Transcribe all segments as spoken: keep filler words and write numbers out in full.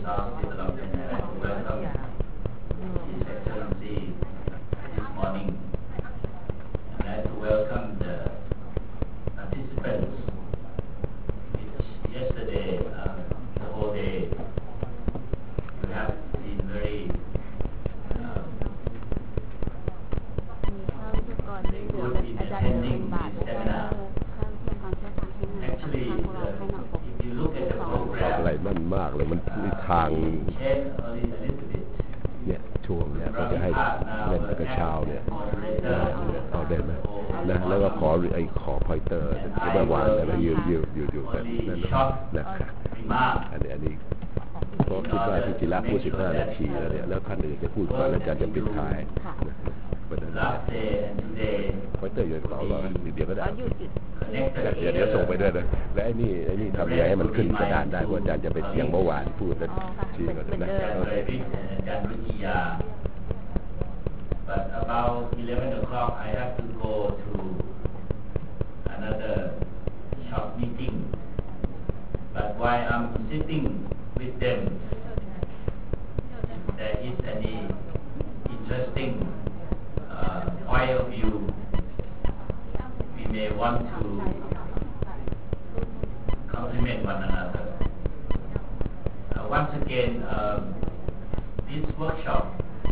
South Development. I'd like to welcome His Excellency this morning. I'd like to welcome the participants, which yesterday, uh, the whole day, you have been very uh, good in attending this seminar. Actually, the, if you look at the program, อะไรนั่นมากเลยมันมีทาง change a little bit. เนี่ยช่วงเนี่ยก็จะให้เล่นกระเช้าเนี่ยเอาเด่นนะนะแล้วก็ขอไอ้ขอพอยเตอร์ที่เมื่อวานแต่ละยืนยืนอยู่อยู่แบบนั้นนะครับอันนี้อันนี้เพราะคิดว่าพิจิระพูดสิบห้านาทีแล้วเนี่ยแล้วท่านอื่นจะพูดก่อนแล้วอาจารย์จะปิดท้ายประเด็นพอยเตอร์อยู่ในกระเป๋าเราเดี๋ยวก็ได้เดี๋ยวเดี๋ยวส่งไปด้วยนะและไอ้นี่ไอ้นี่ทำยังไงให้มันขึ้นกระดานได้เพราะอาจารย์จะไปเสียงเมื่อวานพูดแล้วชี้ก่อนนะ But about eleven o'clock, I have to go to another short meeting. But while I'm sitting with them, if there is any interesting uh, point of view, we may want to compliment one another. Uh, once again, um, this workshop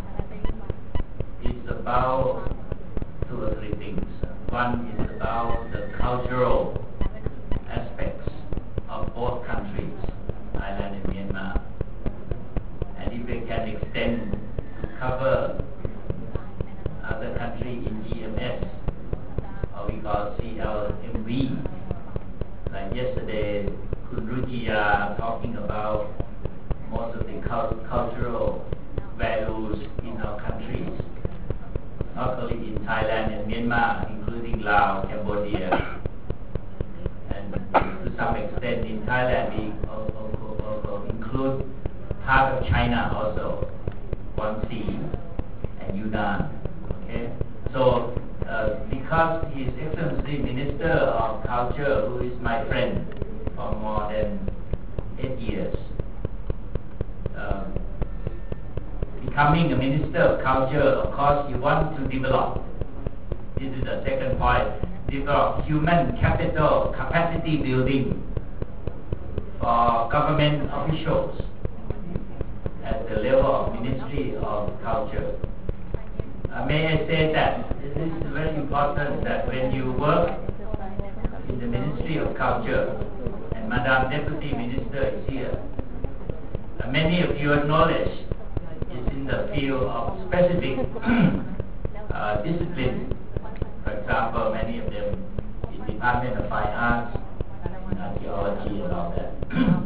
is about two or three things. One is about the cultural aspects of both countries, Thailand and Myanmar. And if we can extend to cover other countries in E M S, or we call C L M V, like yesterday, Kun Rujia talking about most of the cult cultural values in our countries, not only in Thailand and Myanmar, including Laos, Cambodia, and to some extent in Thailand we also, also include part of China also, Guangxi and Yunnan. Okay, so uh, because His Excellency Minister of Culture, who is my friend for more than eight years, um, becoming a Minister of Culture, of course, you want to develop. This is the second point. Develop human capital capacity building for government officials at the level of Ministry of Culture. Uh, may I say that it is very important that when you work in the Ministry of Culture, and Madam Deputy Minister is here, uh, many of your knowledge is in the field of specific uh, disciplines. For example, many of them in the Department of Fine Arts, in archaeology and all that.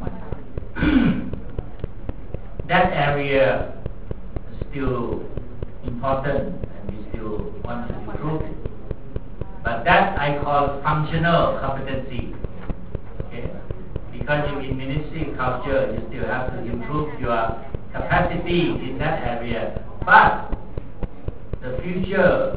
That area is still important and we still want to improve it. But that I call functional competency. Okay? Because you're in Ministry of Culture, you still have to improve your capacity in that area. But the future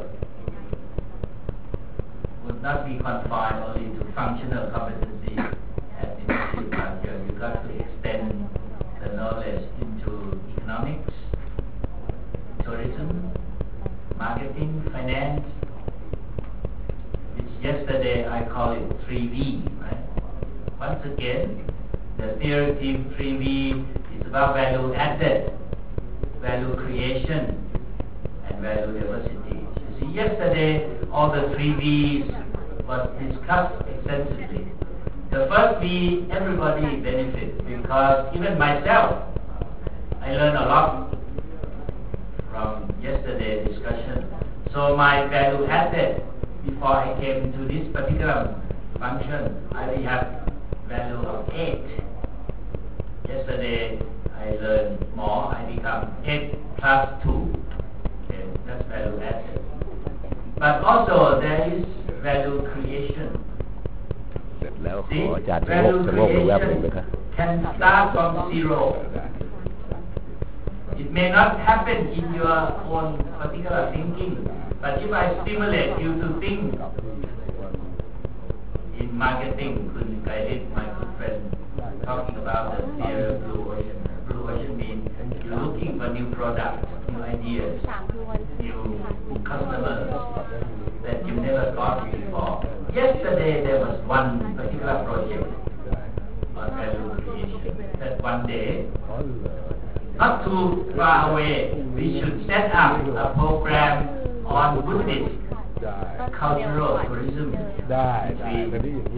would not be confined only to functional competency at the Ministry of Culture. You got to extend the knowledge into economics, tourism, marketing, finance, which yesterday I call it three V, right? Once again, the theory team three V is about value added, value creation, and value diversity. You see, yesterday all the three V's was discussed extensively. The first V, everybody benefits, because even myself, I learned a lot from yesterday's discussion. So my value added, before I came to this particular function, I will have value of eight. Yesterday I learned more, I become eight plus two. Okay, that's value added. But also there is value creation. เสร็จแล้วข See, ออาจารย์ชะโงก value ชะโงกดูแวบหนึ่งไหมครับ creation can start from zero. It may not happen in your own particular thinking, but if I stimulate you to think in marketing, Kun Kairit, my good friend, talking about the theory of blue ocean, blue ocean new products, new ideas, new customers that you never thought before. Yesterday there was one particular project on value creation that one day, not too far away, we should set up a program on Buddhist cultural tourism between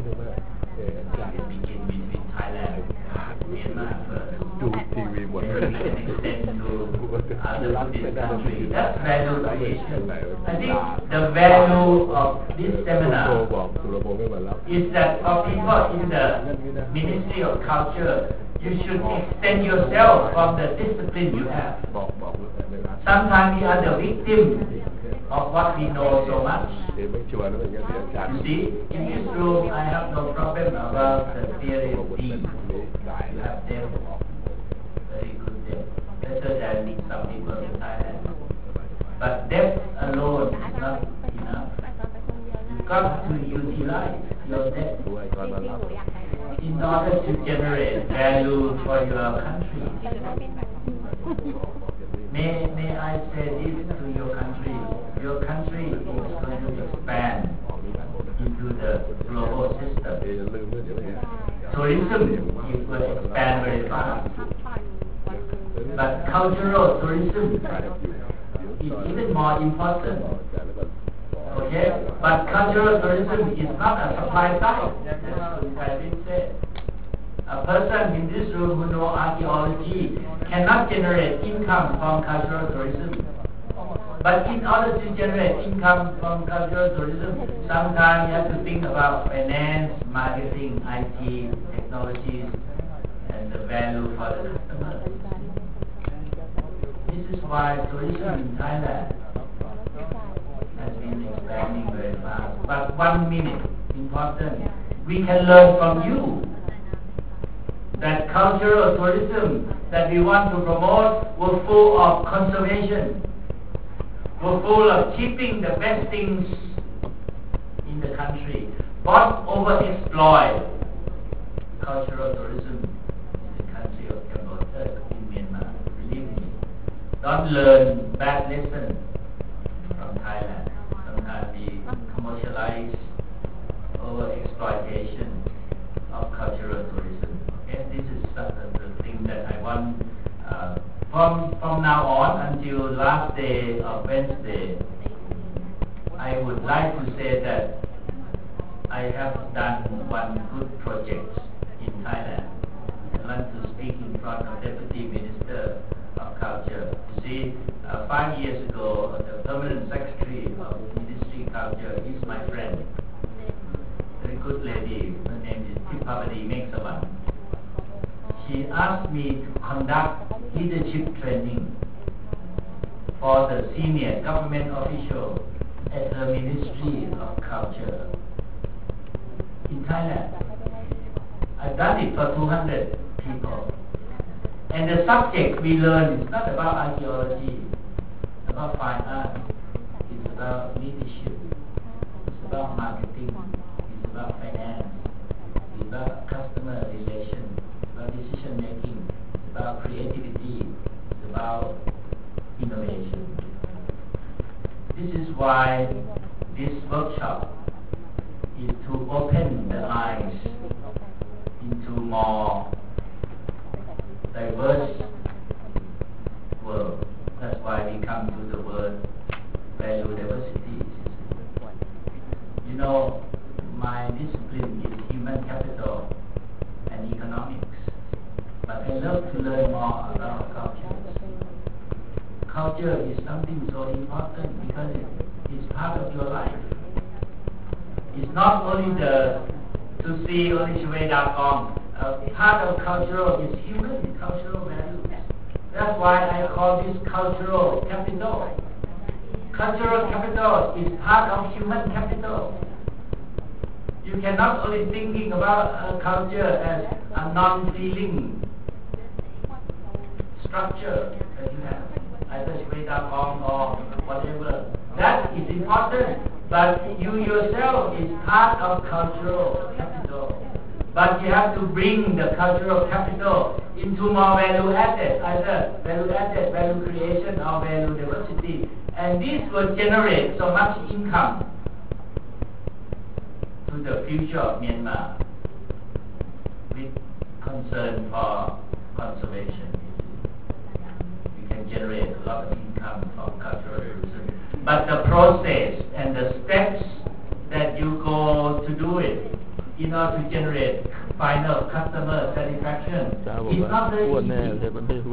begin between Thailand and Myanmar first. ดูทีวีหมดเลย And extend to other Buddhist countries. That's value creation. I think the value of this seminar is that for people in the Ministry of Culture, you should extend yourself from the discipline you have. Sometimes we are the victim of what we know so much. You see, in this room, I have no problem about the theory of deed. You have them, very good them, better than some people in Thailand. But depth alone is not enough. You got to utilize your depth in order to generate value for your country. May, may I say this to your country? Your country is going to expand into the global system. Tourism is going to expand very fast. But cultural tourism is even more important. Okay? But cultural tourism is not a supply side. That's what I did say. A person in this room who knows archaeology cannot generate income from cultural tourism. But in order to generate income from cultural tourism, sometimes you have to think about finance, marketing, I T, technologies, and the value for the customer. This is why tourism in Thailand has been expanding very fast. But one minute, important, we can learn from you that cultural tourism that we want to promote were full of conservation, were full of keeping the best things in the country, not overexploit cultural tourism in the country of Cambodia, in Myanmar. Believe me, don't learn bad lessons from Thailand. Sometimes we commercialize overexploitation of cultural tourism. Okay, this is uh, the thing that I want. Uh, from from now on until last day of Wednesday, I would like to say that I have done one good project in Thailand. I want to speak in front of Deputy Minister of Culture. You see, uh, five years ago, the Permanent Secretary of Ministry of Culture is my friend. Very good lady. Her name is Tipavadi Meksavan. She asked me to conduct leadership training for the senior government official at her Ministry of Culture in Thailand. I've done it for two hundred people. And the subject we learn is not about archaeology, it's about fine art, it's about leadership, it's about marketing, it's about finance, it's about customer relations, it's about decision making, it's about creativity, it's about innovation. This is why this workshop is to open the eyes into more diverse world. That's why we come to the word value diversity. You know, my discipline is human capital and economics, but I love to learn more about culture. Culture is something so important because it is part of your life. It's not only the to see only Shwe-Da-Gong. Uh, part of cultural is human cultural values. That's why I call this cultural capital. Cultural capital is part of human capital. You cannot only thinking about uh, culture as a non-feeling structure that you have, either Shwe-Da-Gong or whatever. That is important, but you yourself is part of cultural capital. but you have to bring the cultural capital into more value added, either value added, value creation, or value diversity. And this will generate so much income to the future of Myanmar with concern for conservation. We can generate a lot of income from cultural tourism. But the process and the steps that you go to do it in order to generate final customer satisfaction is not very easy.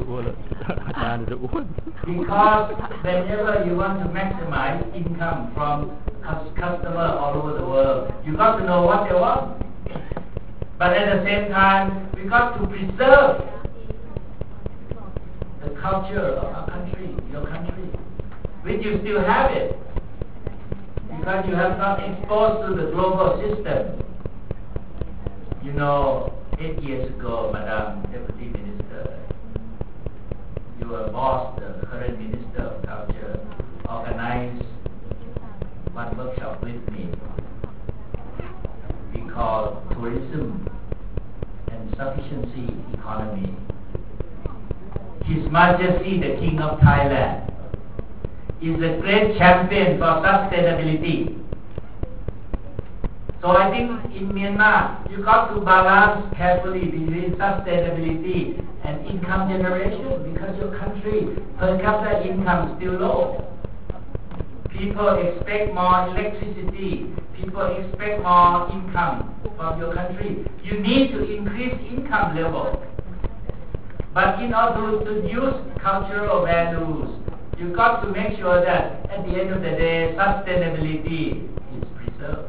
Because whenever you want to maximize income from customers all over the world, you got to know what they want. But at the same time, we got to preserve the culture of our country, your country, which you still have it, because you have not exposed to the global system. You know, eight years ago, Madam Deputy Minister, your boss, the current Minister of Culture, organized one workshop with me. We call Tourism and Sufficiency Economy. His Majesty, the King of Thailand, is a great champion for sustainability. So I think in Myanmar, you got to balance carefully between sustainability and income generation, because your country per capita income is still low. People expect more electricity. People expect more income from your country. You need to increase income level. But in order to use cultural values, you got to make sure that at the end of the day, sustainability is preserved.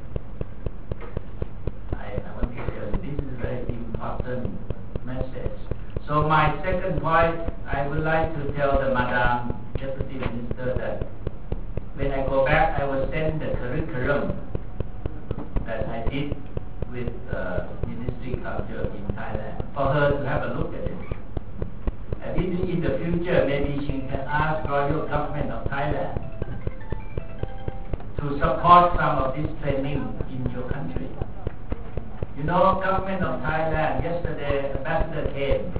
Message. So my second point, I would like to tell the Madam Deputy Minister that when I go back, I will send the curriculum that I did with the Ministry of Culture in Thailand for her to have a look at it. And in, in the future, maybe she can ask Royal Government of Thailand to support some of this training in your country. You know, Government of Thailand, yesterday, Ambassador came.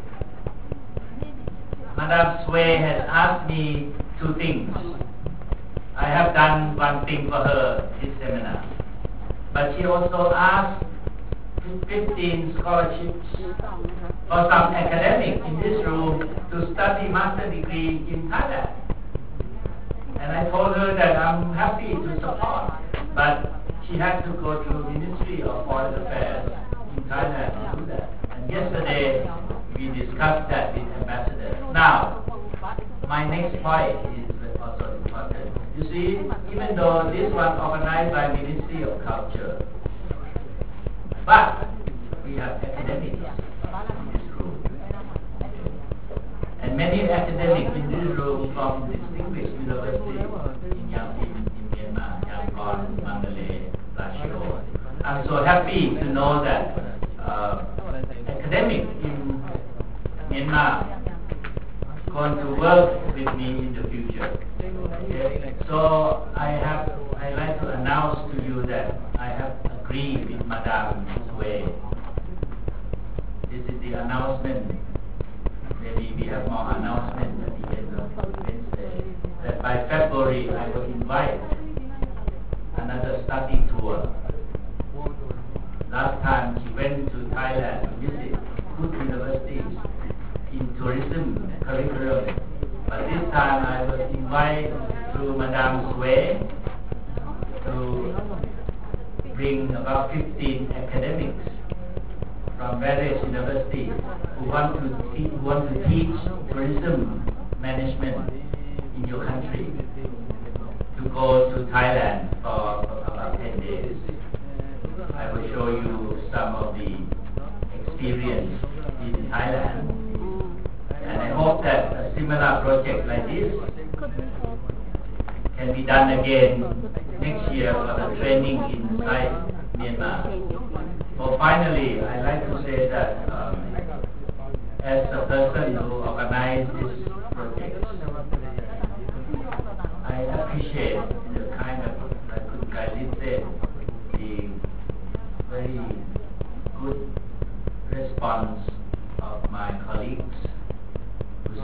Madam Sway has asked me two things. I have done one thing for her this seminar. But she also asked fifteen scholarships for some academic in this room to study master degree in Thailand. And I told her that I'm happy to support, but she had to go to Ministry of Foreign Affairs in Thailand to do that. And yesterday we discussed that with Ambassador. Now, my next point is also important. You see, even though this was organized by Ministry of Culture, but we have academics in this room. And many academics in this room from distinguished universities in Yangon, in Myanmar, Yangon, Mandalay, Lashio. I'm so happy to know that uh, academics in Myanmar going to work with me in the future. Okay? So I have, I like to announce to you that I have agreed with Madame Sway. This is the announcement. Maybe we have more announcements at the end of Wednesday. That by February I will invite another study tour. Last time she went to Thailand to visit good universities in tourism curriculum. But this time I will invite through Madame Sway to bring about fifteen academics from various universities who want to te- who want to teach tourism management in your country to go to Thailand for, for about ten days. I will show you some of the experience in Thailand, and I hope that a similar project like this can be done again next year for the training inside Myanmar. So finally, I like to say that um, as a person who organized this project, I appreciate the kind of, like Kun Kai Lin said, the very good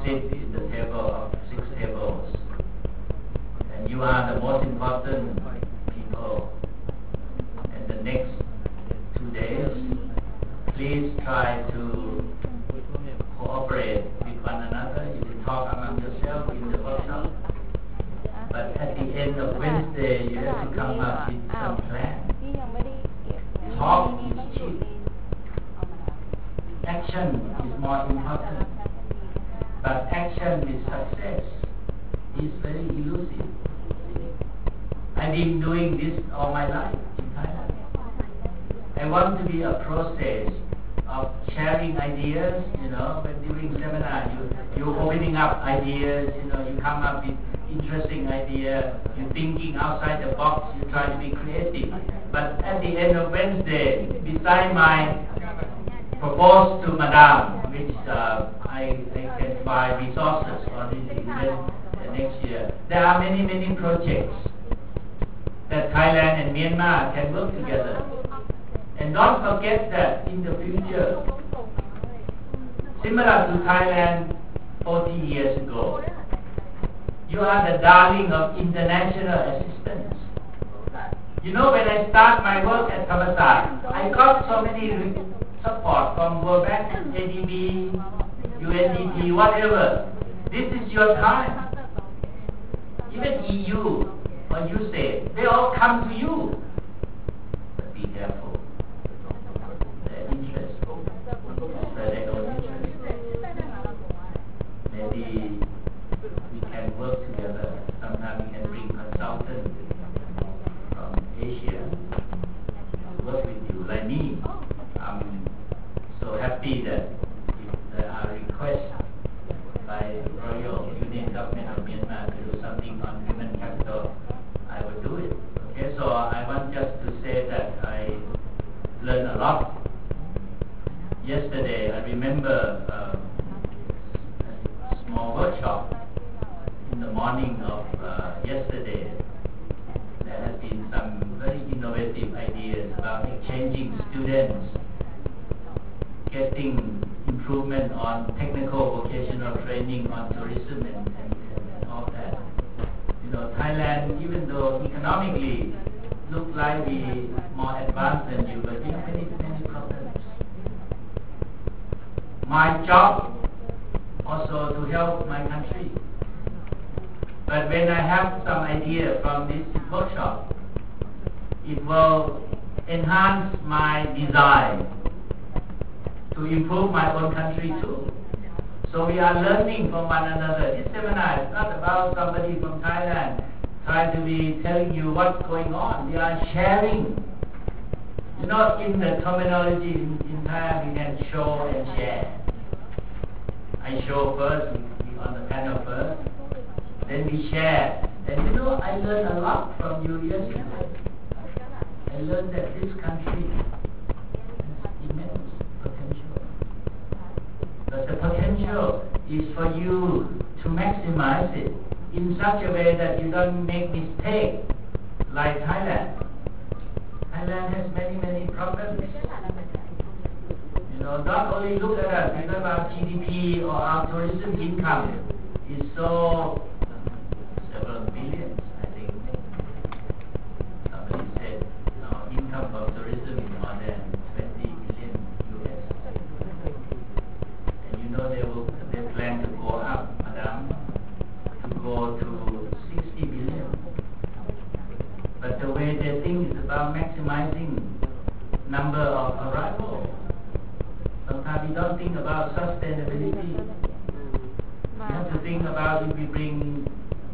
sit in the table of six tables. And you are the most important people. And the next two days, please try to cooperate with one another. You can talk among yourself in the workshop. But at the end of Wednesday, you have to come up with some plan. Talk is cheap. Action is more important. But action with success is very elusive. I've been doing this all my life in Thailand. I want to be a process of sharing ideas, you know, when during seminar, you, you're opening up ideas, you know, you come up with interesting idea, you're thinking outside the box, you try to be creative. But at the end of Wednesday, beside my proposed to Madame, which uh, I, I can find resources for this event uh, next year, there are many, many projects that Thailand and Myanmar can work together. And don't forget that in the future, similar to Thailand forty years ago, you are the darling of international assistance. You know, when I start my work at Thammasat, I got so many support from World Bank, A D B, U N D P, whatever. This is your time. Even E U or U S A I D, they all come to you. But be careful. Their interest, their own interest. Maybe we can work together. Sometimes we can bring consultants from Asia to work with you, like me. I'm so happy that if there are requests by Royal Union Government of Myanmar to do something on human capital, I will do it. Okay, so I want just to say that I learned a lot. Yesterday, I remember uh, a small workshop in the morning of uh, yesterday. There has been some very innovative ideas about exchanging students, getting improvement on technical vocational training on tourism and, and, and all that. You know, Thailand, even though economically look like we more advanced than you, but we have many, many problems. My job also to help my country. But when I have some idea from this workshop, it will enhance my desire to improve my own country too. So we are learning from one another. This seminar is not about somebody from Thailand trying to be telling you what's going on. We are sharing. You know, in the terminology in, in Thailand, we can show and share. I show first, we on the panel first, then we share. And you know, I learned a lot from you yesterday. I learned that this country has immense potential. But the potential is for you to maximize it in such a way that you don't make mistakes like Thailand. Thailand has many, many problems. You know, not only look at us, because our G D P or our tourism income is so several billions, I think. Somebody said our income from tourism is more than twenty billion U S. And you know they will they plan to go up, Madam, to go to sixty billion. But the way they think is about maximizing number of arrivals. Sometimes we don't think about sustainability. We have to think about if we bring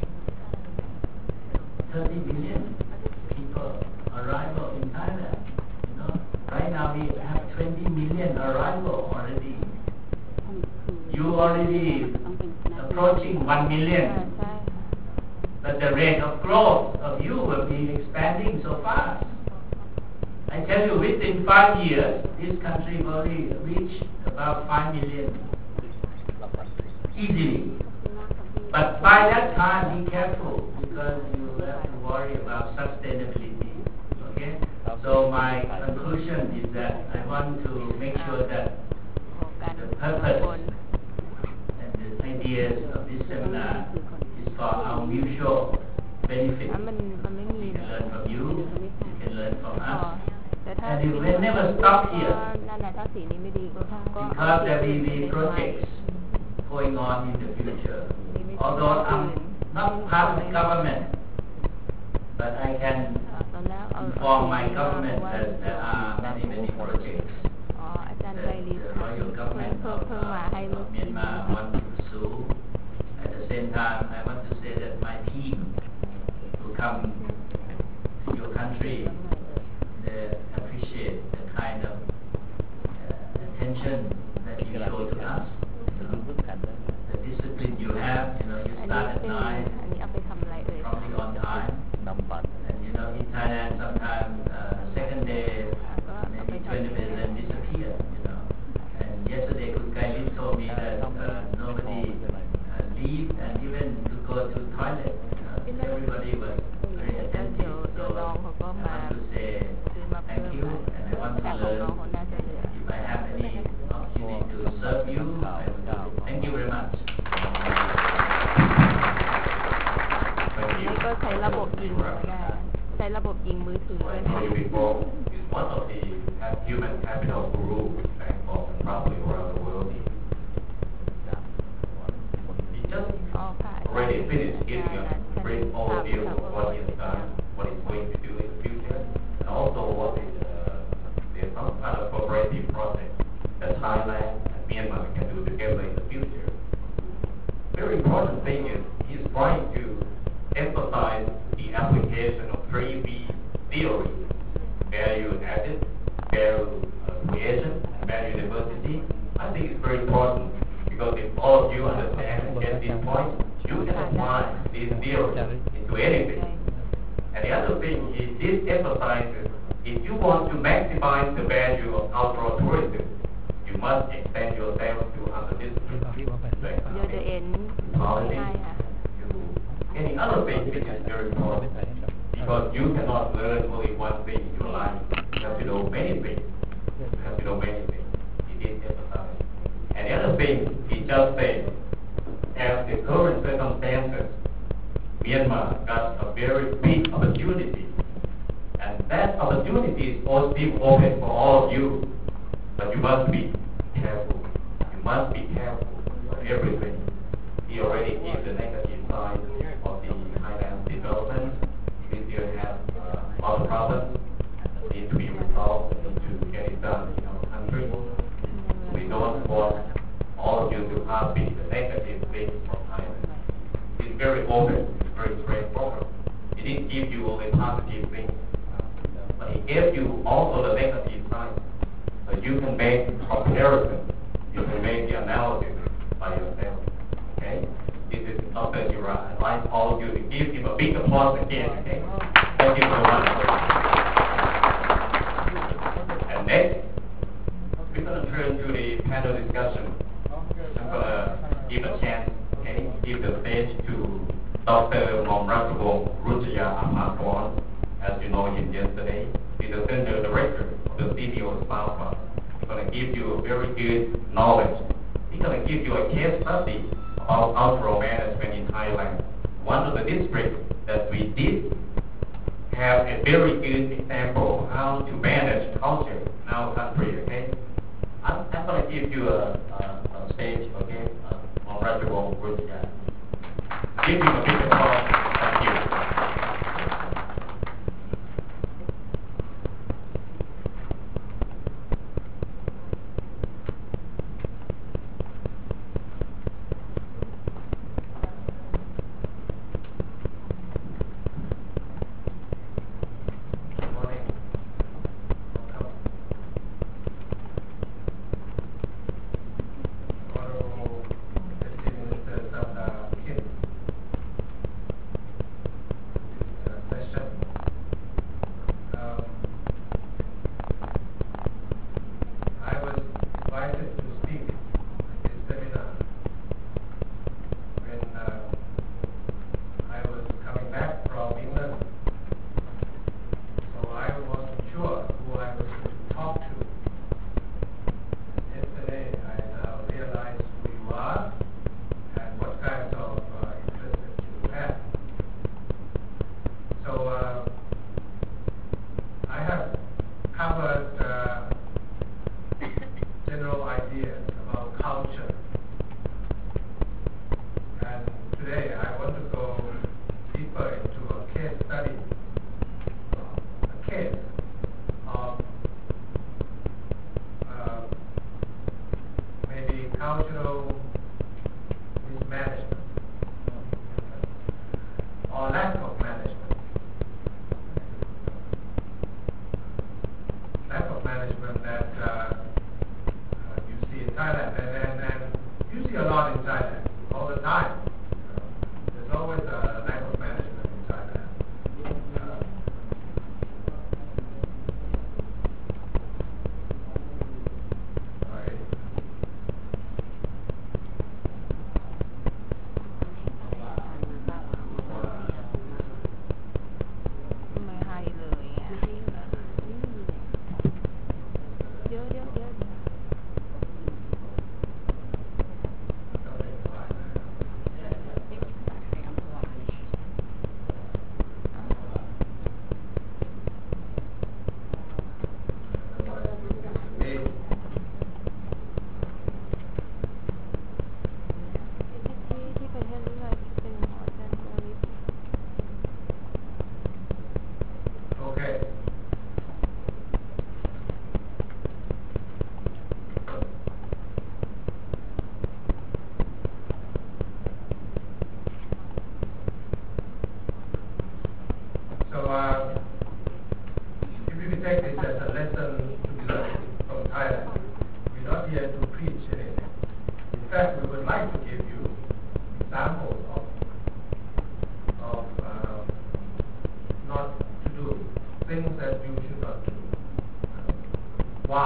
thirty billion people arrival in Thailand. You know, right now we have twenty million arrival already. You already approaching one million. But the rate of growth of you will be expanding so fast. I tell you, within five years, this country will reach about five million easily. But by that time, be careful because you have to worry about sustainability. Okay? So my conclusion is that I want to make sure that the purpose and the idea ideas of this seminar is for our mutual benefit. อ่ะมันมันไม่มี We can learn from you, you can learn from อ๋อ us. แต่ถ้า And it will never stop here. นั่นแหละถ้าสีนี้ไม่ดีก็ก็ Because there will be projects going on in the future. Although I'm not part of the government, but I can ตอนแล้วเอา inform my government that there are many, many projects อ๋ออาจารย์ that ไกรลิ the ส royal government เพิ่ม of เพิ่มมาให้ uh, เมื่อ of Myanmar want to pursue. At the same time, I want to say that my team who come to your country, they appreciate the kind of uh, attention that you show to us. You know, the discipline you have, you know, you อัน start นี้ at เป็น nine, อันนี้เอาไปทำอะไรเอ่ย probably on time. And you know, in Thailand, sometimes uh, second day, maybe twenty percent disappear. You know, and yesterday, Kun Kai told me that uh, nobody uh, leave and even to go to toilet. You know, everybody was very แล้วเดี๋ยว attentive. เดี๋ยว So น้องเขาก็ I มา want to say ซื้อมาเพิ่ thank ม you, and I want แต่ to ของน้อง learn. เขาน่าจะเหลือ If I have any opportunity to serve you, I will do. Thank you very much. นี่ก็ใช้ระบบยิงก็ได้ใช้ระบบยิงมือถือ I know you before is one of the human capital guru Bangkok and probably around the world. He just อ๋อค่ะ already finished giving a brief overview of what he has done, what he's going to do in the future, and also what is uh, there's some kind of cooperative project that Thailand and Myanmar can do together in the future. Very important thing is he's trying to emphasize the application of three V theory: value added, value uh, creation, and value diversity. I think it's very important because if all of you understand and get this point, you can apply this theory into anything. And the other thing is this emphasizes if you want to maximize the value of cultural tourism, you must extend yourself to other disciplines. เดี๋ยวจะเอ็นง่ายๆค่ะ Any other thing which is very important because you cannot learn only one thing in your life. You have to know many things. You have to know many things. It is emphasized. And the other thing he just said, as the current circumstances, Myanmar got a very big opportunity. And that opportunity is also open for all of you. But you must be careful. You must be careful for everything. He already gave the negative side of the Thailand development. We still have uh, a lot of problems that need to be resolved and need to get it done in our country. We don't want all of you to copy the negative things from Thailand. It's very open, it's very straightforward. He didn't give you only positive things, but he gave you also the negative side. So you can make comparison, you can make the analysis by yourself. Okay? This is Doctor Jira. I'd like all of you to give him a big applause again. Okay? Thank you so much. And next, we're going to turn to the panel discussion. I'm going to give a chance, okay, give the stage to Doctor Momratawong Rujaya Apakon. As you know him yesterday, he's the Center Director of the C B O Spa Fund. He's going to give you a very good knowledge. He's going to give you a case study about cultural management in Thailand. One of the districts that we did have a very good example of how to manage culture in our country, okay? I'm, I'm going to give you a, a, a stage, okay, uh, on Ratchawong Rujaya. Give him a big applause. Thank you. today I want to go deeper into a case study, a case of uh, maybe cultural mismanagement or lack of management. Lack of management that uh, uh, you see in Thailand, and, and, and you see a lot in Thailand all the time. You know, there's always a lack of management in Thailand. Uh, right. ไม่ให้เลยอ่ะเดี๋ยวเดี๋ยวเดี๋ยวเดี๋ยว ที่ที่ประเทศนี้เลยเป็นหมอจันทร์ลิป Okay. So, uh, if you take this as a lesson to be learned from Thailand, we're not here to preach anything. In fact, we would like to give you examples of, of uh, not to do things that you should not do. Why?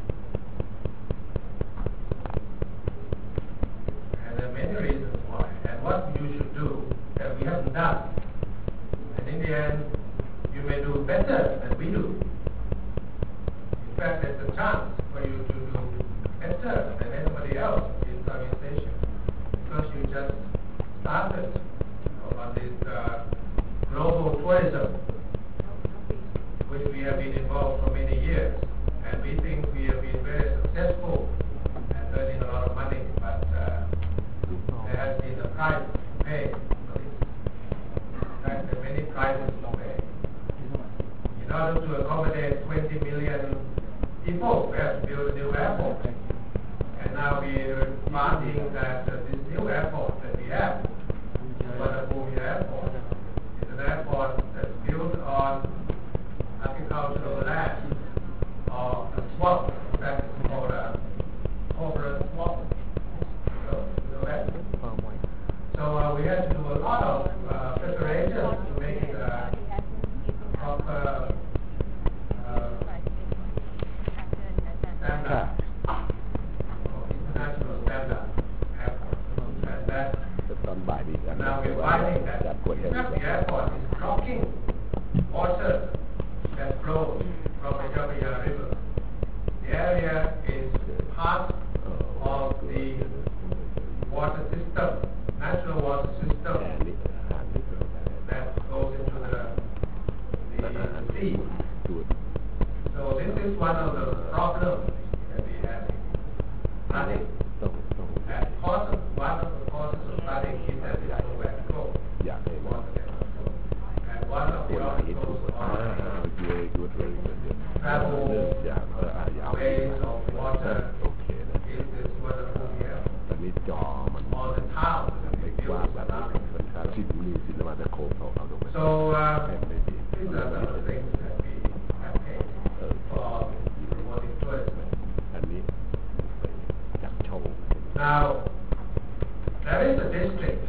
And there are many reasons why, and what you should do that we haven't done. And in the end, you may do better than we do. In fact, there's a chance for you to do better than anybody else in Southeast Asia, because you just started on this uh, global tourism, which we have been involved for many years, and we think we have been very successful and earning a lot of money, but uh, there has been a price to pay for this. In fact, there are many prices to pay. In order to accommodate twenty million people, we have to build a new airport. And now we are finding that uh, this new airport that we have, Suvarnabhumi Airport, is an airport that's built on agricultural land or a swamp. In fact, it's called a corporate swamp. So, you know that? So uh, we had to do a lot of uh, preparation to make it uh, a proper uh, standard, or international standard airport. And that ตอนบ่ายมีการ now we're finding that จัดกวดแค่ in นี้ fact, the airport is blocking water that flows from the Chapaya River. The area is part of the water system, natural water แอ system ร์ลิอาหารลิ that goes into the, the, the sea. จูด So this is one of the problems that we have. Flooding. ต้องต้อง And cause of, one of the causes of flooding is that there's nowhere to go. อยากให้ว่า Water cannot go. And one of ตัว the ไหนถูก articles อ่า on เยอะเยอะเลยเยอะ travel เรื่องอยากเอออ่ะยาว ways of water โอเคนะ is this Suvarnabhumi Airport. ตอนนี้จอมัน All the towns ไม่ that we กว้าง built แบบนี้ around. มันค่าที่นี่สินมาจะโค้งเขาเอาตรงไป So แค่ uh, ไม่ดี these are some of the things that we have paid เออ for promoting tourism. อันนี้ไปจับช่อง Now, there is a district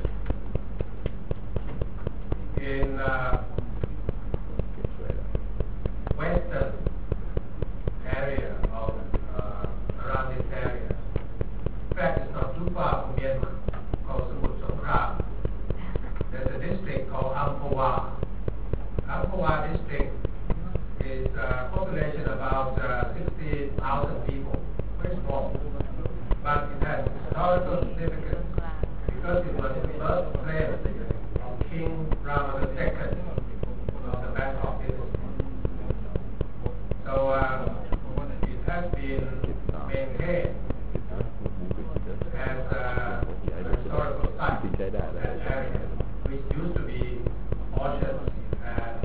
in uh, เก็บสวยแล้ว western area of uh, around this area. In fact, it's not too far from Myanmar, called Samut Songkhram. There's a district called Amphowa. Amphowa district is uh, population about uh, sixty thousand people, very small, but it has historical significance because it was the birthplace of King Rama the Second of the Bangkok dynasty. So um, it has been maintained as a historical site. ช้ได้นะ that area, which used to be orchards and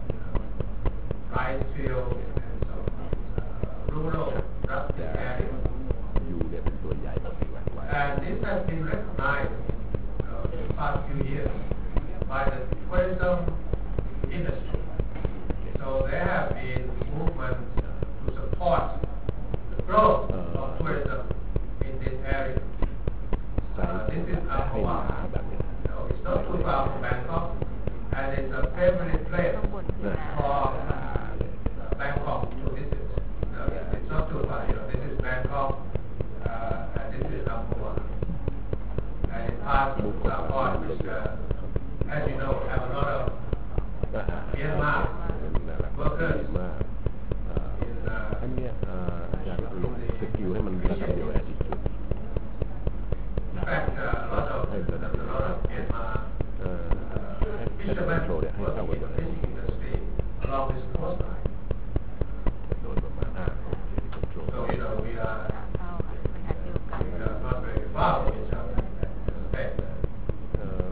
rice fields and so uh, rural rustic area. ยูเนี่ยเป็นตัวใหญ่กว่าที่วัดไว้ And this has been recognized uh, in the past few years by the tourism industry. So there have been movements to support the growth of tourism in this area. Uh, this is Amphoe. So it's not too far from Bangkok, and it's a favorite place for Bangkok to visit. Uh, it's not too far. You know, this is Bangkok, uh, and this is Amphoe. And it passes Saigon, which, uh, as you know, have a lot of Myanmar workers in uh, อันเนี้ยอาจารย์ลงสกิลให้มันระดับเดียวแอดดิจูด in fact, uh, a lot of there's a lot of Myanmar uh, fishermen working in the fishing industry along this coastline. โดนประมาณห้าคนที่คอนโทรล So you know we are เอาบรรทัดเดียวกัน we are not very far from each other in that respect. เอ่อ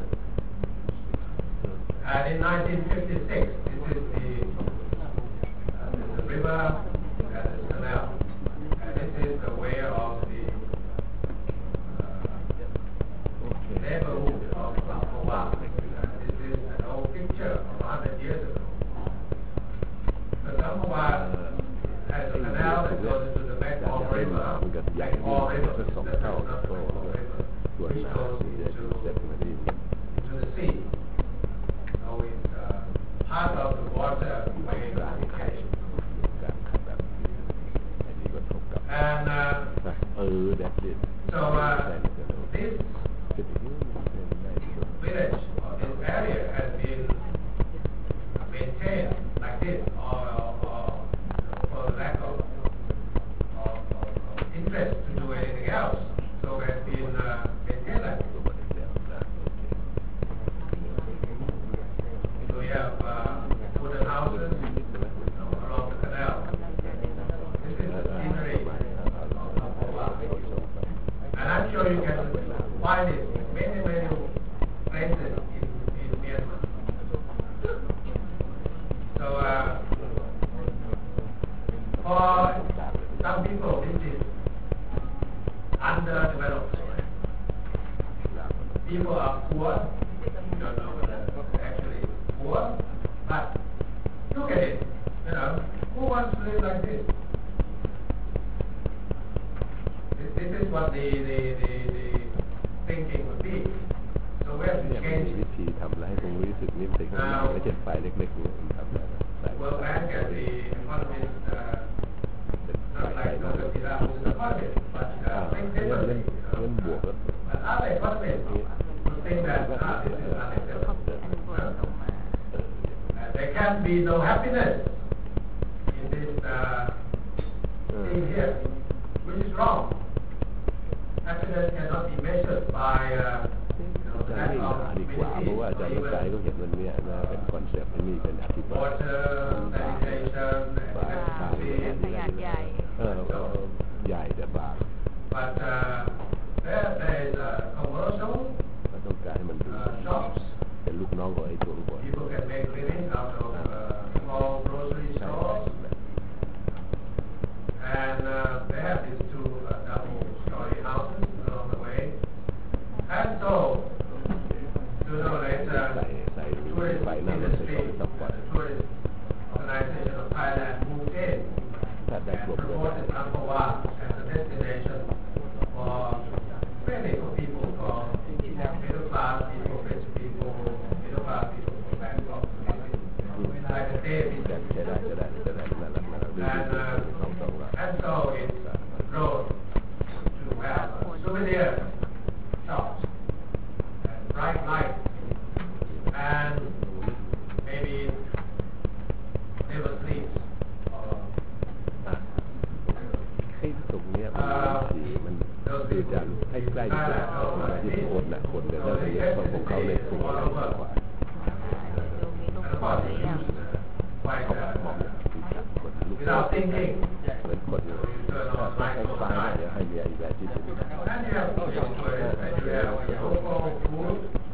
And in nineteen fifty-six, this is the uh, the river and the canal, and this is the way of the uh, neighborhood of Amphoe. Uh, this is an old picture from one hundred years ago. But Amphoe has a canal that goes into the Mekong River, Mekong River, that's not the Mekong River, which goes into, into the sea. So it's uh, part of the water way communication. การขับแบบอันนี้ก็เท่ากับ And uh, เออแดดเด่น so uh, this เป็นอย่างนี้เป็นได้ที่สุด village or this area has been maintained like this, or, or, or for the lack of, of, of, of interest to do anything else. So it has been uh, maintained like this. ตัวบริเวณนะโอเค So we have uh, wooden houses you know, along the canal. This is the scenery of Amphoe. And I'm sure you can find it in many, many places in, in Myanmar. So uh, for some people, this is underdeveloped. People are poor. You don't know whether they're actually poor, but look at it. You know, who wants to live like this? This, this is what the, the, the, the thinking would be. So we have to เนี่ยมัน change มี it. วิธีทำอะไรให้ตรงนี้รู้สึกนิ่มไปข้างหน้าไม่ใช่ไฟเล็กๆเนี่ยมันทำได้นะใส่ World Bank and the economist, uh, ใส่ not ใส่ like หน่อย Doctor Pila, who's an economist, but อ่า uh, think เล่น differently. เล่น You เล่น know. บวกแล้ว But other economists who think that ah, this is เขา unacceptable. เปลี่ยนบนลงมา And there can be no happiness in this uh, thing here, which is wrong. Happiness cannot be measured by uh, you know, จะ that ไม่หนา of ดีกว่าเพราะว่าอาจารย์ medicine ใจ or ก็ even เห็นวันเนี้ยนะเป็นคอนเซ็ปต์ที่นี่เป็นอธิบาย water, sanitation, and บาทบาง electricity. ขนาดใหญ่เออเออใหญ่แต่บาง But uh, there, there is a commercial เราต้องการให้มันดู uh, shops. เป็นลูกน้องของไอ้ตัวบน People can make living out of uh, small grocery stores. And uh, they have these two uh, double-story houses along the way. And so, sooner or later, ใส่ใส่ tourist ไฟหน้ารถ industry, ไปต้อง uh, ก่อน the tourist organization of Thailand moved in ถ้าได้ and กลุ่มเลย promoted Amphoe as a destination for mainly for people from middle class people, rich people, middle class people from Bangkok, like a day visit. ใช้ได้ใช้ได้ใช้ได้น่ารักน่ารักดู And, ดู uh, สองสองละ and so it's grown to have uh, souvenir shops and bright lights and maybe never sleeps. Or, อ่ะไอ้ตรงเนี้ยมันสีมันคือจะให้ใกล้ที่สุดมาที่คนน่ะคนเดินแล้วเรียกของเขาในตัวอะไรมากกว่าตรงนี้ลง and of มา course หรื it's อยัง used uh, quite เขาแบบมอง uh, ที่จับคนลูก without thinking. เหมือนคนอยู่ถ้าถ้าไฟฟ้าเนี่ยให้มีอะไรที่สุด And you have tourists and you have local food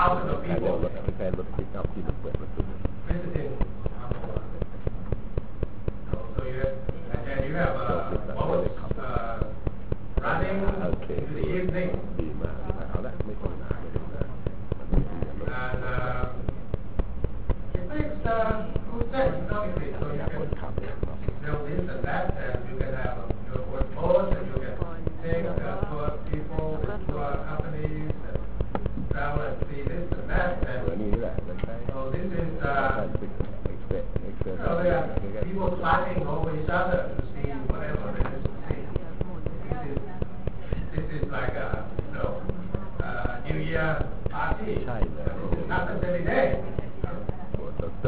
thousands of แค่เดียว people รถแค่รถปิกอัพที่มันเปิดประตู visiting Angkor Wat. So, so you have, and then you have uh, boats uh, running โอเค in the evening. ดีมากเอาละไม่ต้องนานไม่ต้องนานมันไม่ดีรถ And uh, it makes uh, good sense economically. So อ you ยากคน can ขับเนี่ย build this and that, and you can have a, your own boat, and you can take uh, tour people, tour companies, and travel and see this and that. เหมือน And นี้แหละมันใช้ so this is, ถ้า uh, เอ็กเซปเอ็กเซป you know, there are people climbing over each other to see whatever there is to see. This is, this is like a, you know, uh, New Year party. ใช่เลย This happens every day. หัวโต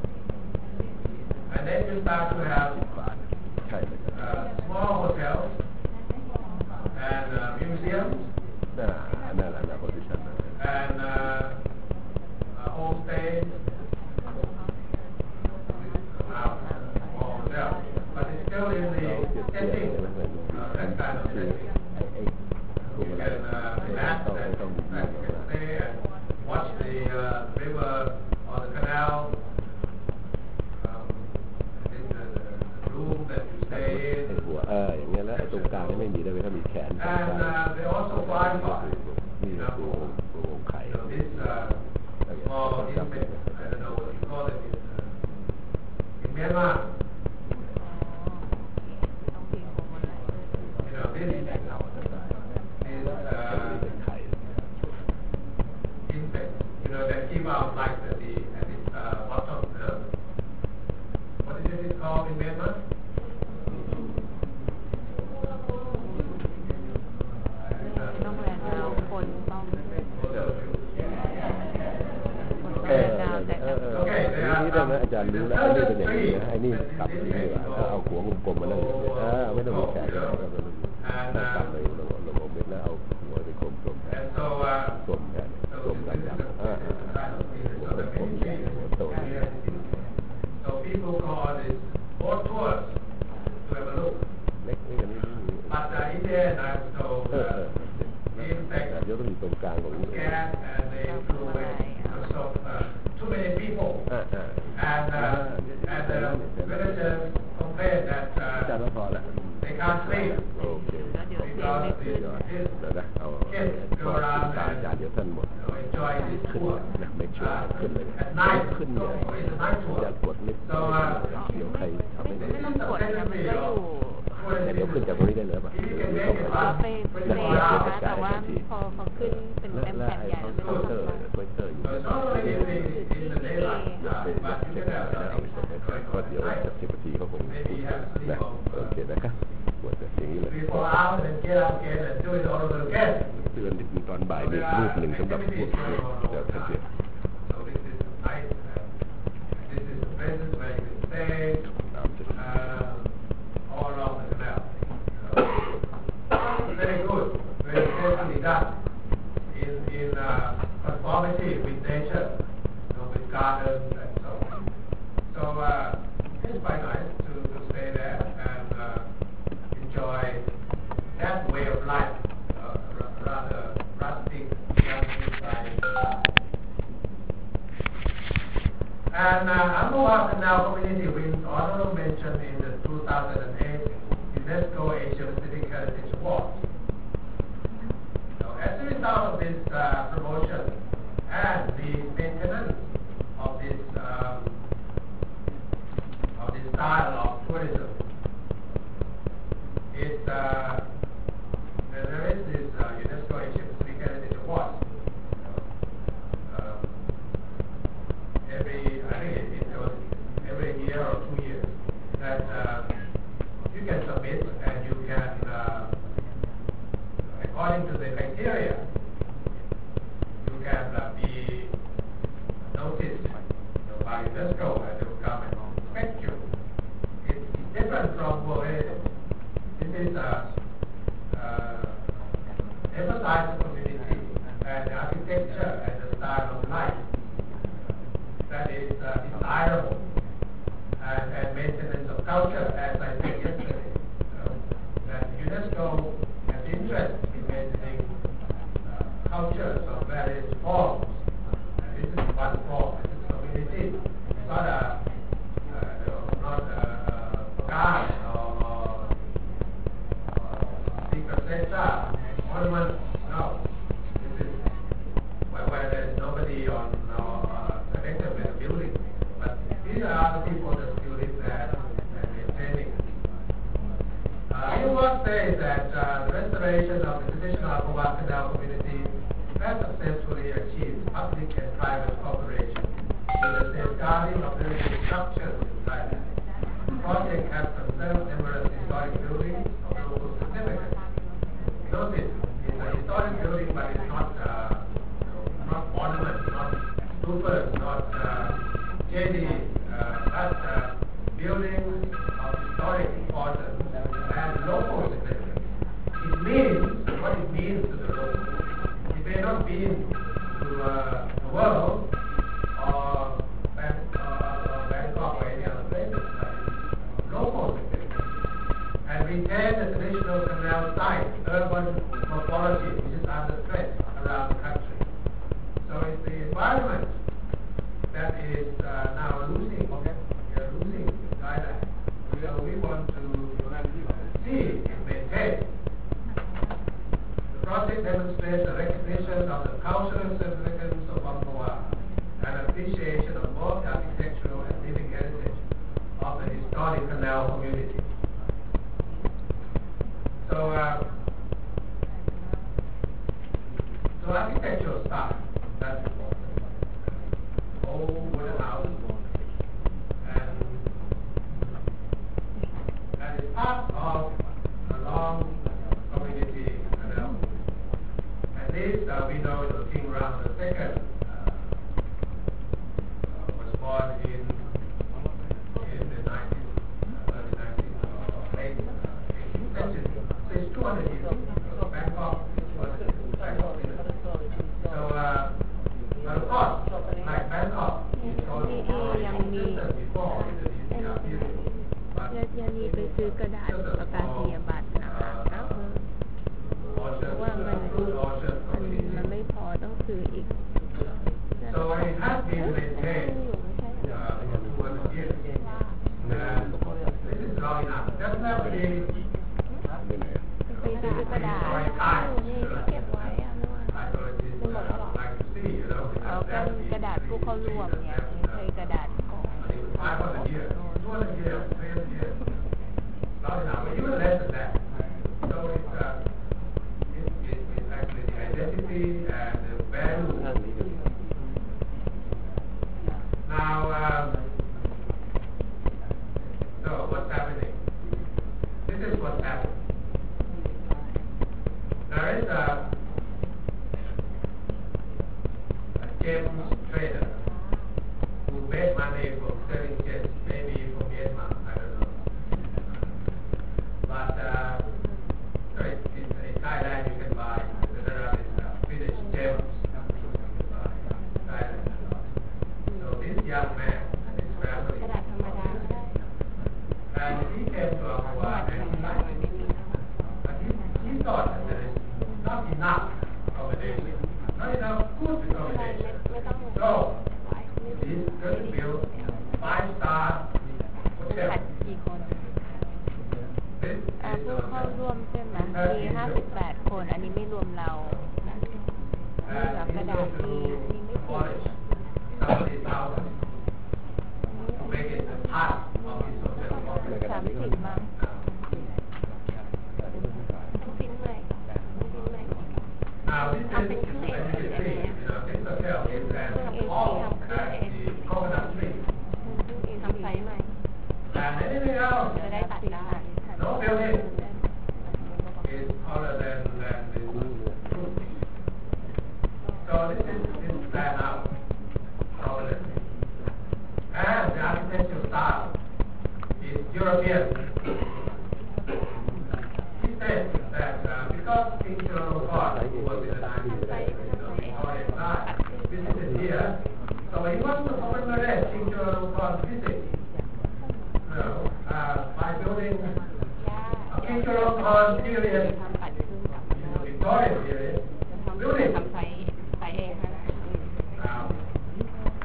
And then you start to have ๆใช่เลย uh, small hotels and uh, museums น่านั่นแหละนะโพซิชั่นนะ and uh, uh, homestays. Wow, small hotels. But it's still in the เราเก็บเกี่ยว setting, ใช่ไหม uh, that kind of คือ setting. ไอ้ไอ้พวก You อะไร can uh, ไม่ relax ต้อง and ไม่ต้อง you ดี can มาก stay and watch the uh, river or the canal. Um, this is the, the room that you ไอ้ stay in. หัวเอออย่างเงี้ยแล้วไอ้ตรงกลางนี่ไม่มีได้ไหมถ้ามีแขนสอง And ข้าง uh, they also fly far. นี่คือตัวไข่ So this uh, small insect, I don't know what you call it, in, uh, in Myanmar, ต้องพิมพ์ของมันเลย you know, this is, this เป็น uh, ไข่ insect, you know, that give out light at the, at the uh, bottom of the earth. What is it called in Myanmar? ต้องแรงดาวคนต้องคนเอแรองดาวแต่เออเออนี่ได้ไหมอาจารย์รู้แล้วไอ้นี่เป็นอย่างนี้นะไอ้นี่กลับอย่างนี้ดีกว่าถ้าเอาหัวกลมๆมานั่งอย่างนี้เออไม่ต้องมีแขนก็ได้ก็เป็นถ้ากลับไปลงลงเม็ดแล้วเอาหัวไปกลมๆแทน And so, uh, กลมแทน so กลม this ดำ is ๆอ่า the kind of thing หัว so เป็น that กลม many ใหญ่ people หัวโต So people call this boat tours to have a look. เล็กนี่อันนี้ But uh, in the end, I was told เออ uh, เออ the insect แต่ยกต้องอยู่ตรงกลางของนี้ scared and they flew away because of uh, too many people. อ่าอ่า And, uh, and the villagers complained that อาจารย์ uh, ว่าพอแล้ว they can't sleep โอเคแล้วเดี๋ยวเสียง because ไม่ขึ้น this, this เดี๋ยวนะเอาพอศึกษาอาจารย์เดี๋ยวท่านหมด you know, enjoy this ขึ้น tour นะไม่ช่วย uh, ขึ้นเลย at night. ขึ้น So เลย it's a night อย่า tour. กดลิฟต์ So uh, เดี๋ยวใครทำให้ไม่ได้ต้องกดนะมันก็อยู่แต่เดี๋ยวขึ้นจากตรงนี้ได้เลยป่ะ if you can make it ก็ fast, ไปเซ twenty-four ฟนะ hours. แต่ว่าพอเขาขึ้นเป็นและเต็มและแผ่นไอ้ใหญ่คอไม่มต้องเตอร์ทำอะไรคอมเตอร์อยู่ So it's not only in the, in the daylight, อย่า uh, ไป but you เก็บ can have เอาไปส่งให้เขาเพราะเดี๋ยวสักสิบนาทีเขาคงนะโอเคนะครับหมดแบบอย่างนี้เลย three, four hours and get out again and do it all over again. เตือนมีตอนบ่ายมีรูปหนึ่งสำหรับพวกเดี๋ยวท่านเดียว So this is nice. Uh, this is the places where you can stay ตามจะ uh, all along the canal. So, very good, very carefully done. In in uh, conformity with nature, you know, with gardens and so on. So uh, it's quite nice to, to stay there and uh, enjoy that way of life, uh, ra- rather rustic, countryside. And uh, Angkor Wat Canal Community wins honorable mention in the two thousand eight UNESCO Asia Pacific Heritage Awards. So as a result of this uh, promotion and the maintenance of this um, of this style of tourism, it uh, there there is this uh, UNESCO Asia Pacific Heritage Awards. Um, every I think it, it was every year or two years that uh, you can submit and you can uh, according to the criteria you can uh, be noticed, you know, by UNESCO and they will come and inspect you. It's, it's different from World Heritage. This is uh, uh, emphasize the community and the architecture and the style of life that is uh, desirable and, and maintenance of culture, as I said yesterday. Uh, that UNESCO has interest in maintaining uh, cultures of various forms one floor. It's a community. It's not a, uh, you know, not a, a guard or, or, or secret center, monument. No. This is where, where there's nobody on uh, connected with the building. But these are the people that still live there and maintaining it. Uh, New Work says that uh, the restoration of the traditional Alcoa Canal community has successfully achieved public and private cooperation with the safeguarding of heritage structures in Thailand. The project has conserved numerous historic buildings of local significance. Notice, it's a historic building, but it's not, uh, you know, not ornaments, not stupas, not uh, jedi, uh, but uh, buildings of historic importance and local significance. It means what it means to the locals. It may not mean to uh, the world or Bangkok or any other places, but it's local significance. And retain the traditional canal site, urban morphology, which is under threat around the country. So it's the environment that is uh, now losing, okay? We are losing Thailand. So we want to see it maintained. The project demonstrates the recognition of the cultural significance of Angkor and appreciation of both the architectural and living heritage of the historic canal community. So, uh, so architectural style, that's important. Old wooden house, and that is part of a long community canal. And this, uh, we know that King Ram the Second uh, uh, was born in in the nineteenth, uh, early nineteenth or late uh, eighteenth century. So it's two hundred years. So Bangkok is two hundred years. Bangkok is. So, uh, but of course, like Bangkok, it's also existed before in the D C R period. But ยานีไปซื้อกระดาษประกาศนียบัตรนะคะก็คือเพราะว่ามันมันมันไม่พอต้องซื้ออีก So it has been maintained uh, over the years. And this is long enough. Definitely, ไปซื้อกระดาษนี่เก็บไว้อะไม่ว่า authorities uh, like to see, you know, เอา because กัน that's กระดาษผู้เข้าร่วมเนี่ยไม่เคยกระดาษของ I think it's five hundred years, two hundred years, three hundred years. Long enough, but even less than that. So it's, uh, it, it, it's actually the identity and the value. Now, um, so what's happening? This is what's happening. There is a, a gems trader who made money from selling gems, maybe from Myanmar, I don't know. But uh, so it, it's in Thailand you can buy, there are these uh, finished gems you can buy in Thailand a lot. So this young man and his family, กระดาษธรรมดาก็ได้ and he came to Angkor and he liked it. But he, he thought that there is not enough accommodation, not enough good accommodation. ไม่ต้อง So he's going to build five-star ขัด hotel. กี่คน This อ่า is ผู้ the เข้า hotel. ร่วมใช่ไหมมีห้าสิบแปดคนอันนี้ไม่รวมเราไม่รวม And กระ he's ดาษ going ที่ที่ไม่ to ถูก polish some of these houses to make it a part of his hotel สาม complex. สิบมั้งชิ้นใหม่ชิ้นใหม่ Now this is, as you can see, you know, this hotel is an all at the coconut tree. ทำไซส์ใหม่ And anything else, จะได้ตัดได้ no building is taller than, than this roof. So this is, this is planned out prominently. And the architectural style is European. He said that uh, because King Chulalongkorn, who was in the nineteenth century, you know, Victorian time, visited here, so he wants to commemorate King Chulalongkorn's visit. You know, uh, by building a King Chulalongkorn period, ทำปัดขึ้นกับ you know, Victorian period, building. ทำไซส์ไซส์เองนะ Now,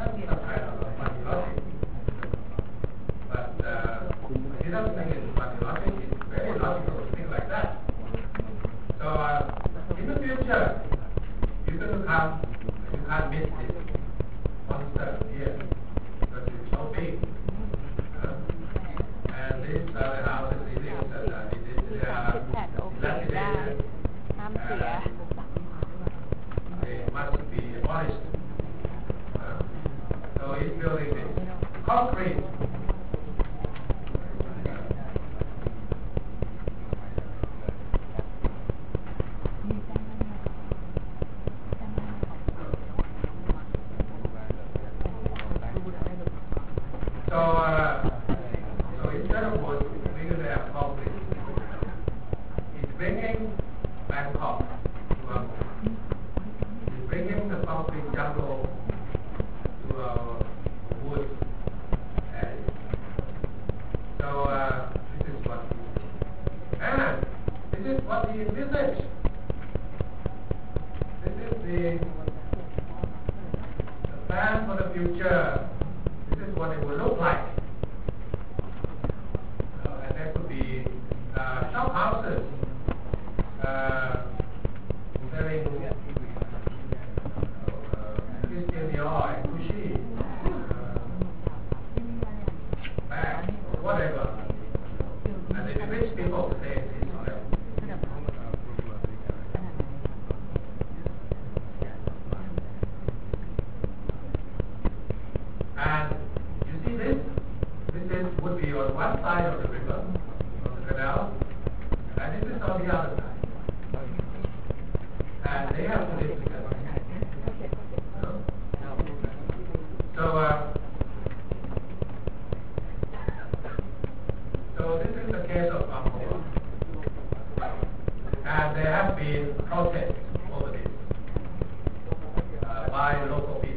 can't miss this monster here because it's so big. Uh, and these are the houses, buildings that are they are dilapidated. Uh, they must be abolished. Uh, so he's building this concrete. So, uh, so instead of wood, we're going to have concrete. It's bringing Bangkok to our It's bringing the concrete jungle to our wood area. So, uh, this is what we do. And this is what we envisage. This is the, the plan for the future. This is what it will look like. Uh, and there could be uh, shop houses uh, selling uh, Christian Dior and Gucci, uh, bags, or whatever. And the rich people say this on them. And you see this? This is, would be on one side of the river, of the canal, and this is on the other side. And they have to live together. No? So, uh, so this is the case of Angkor. And there have been protests over this uh, by local people.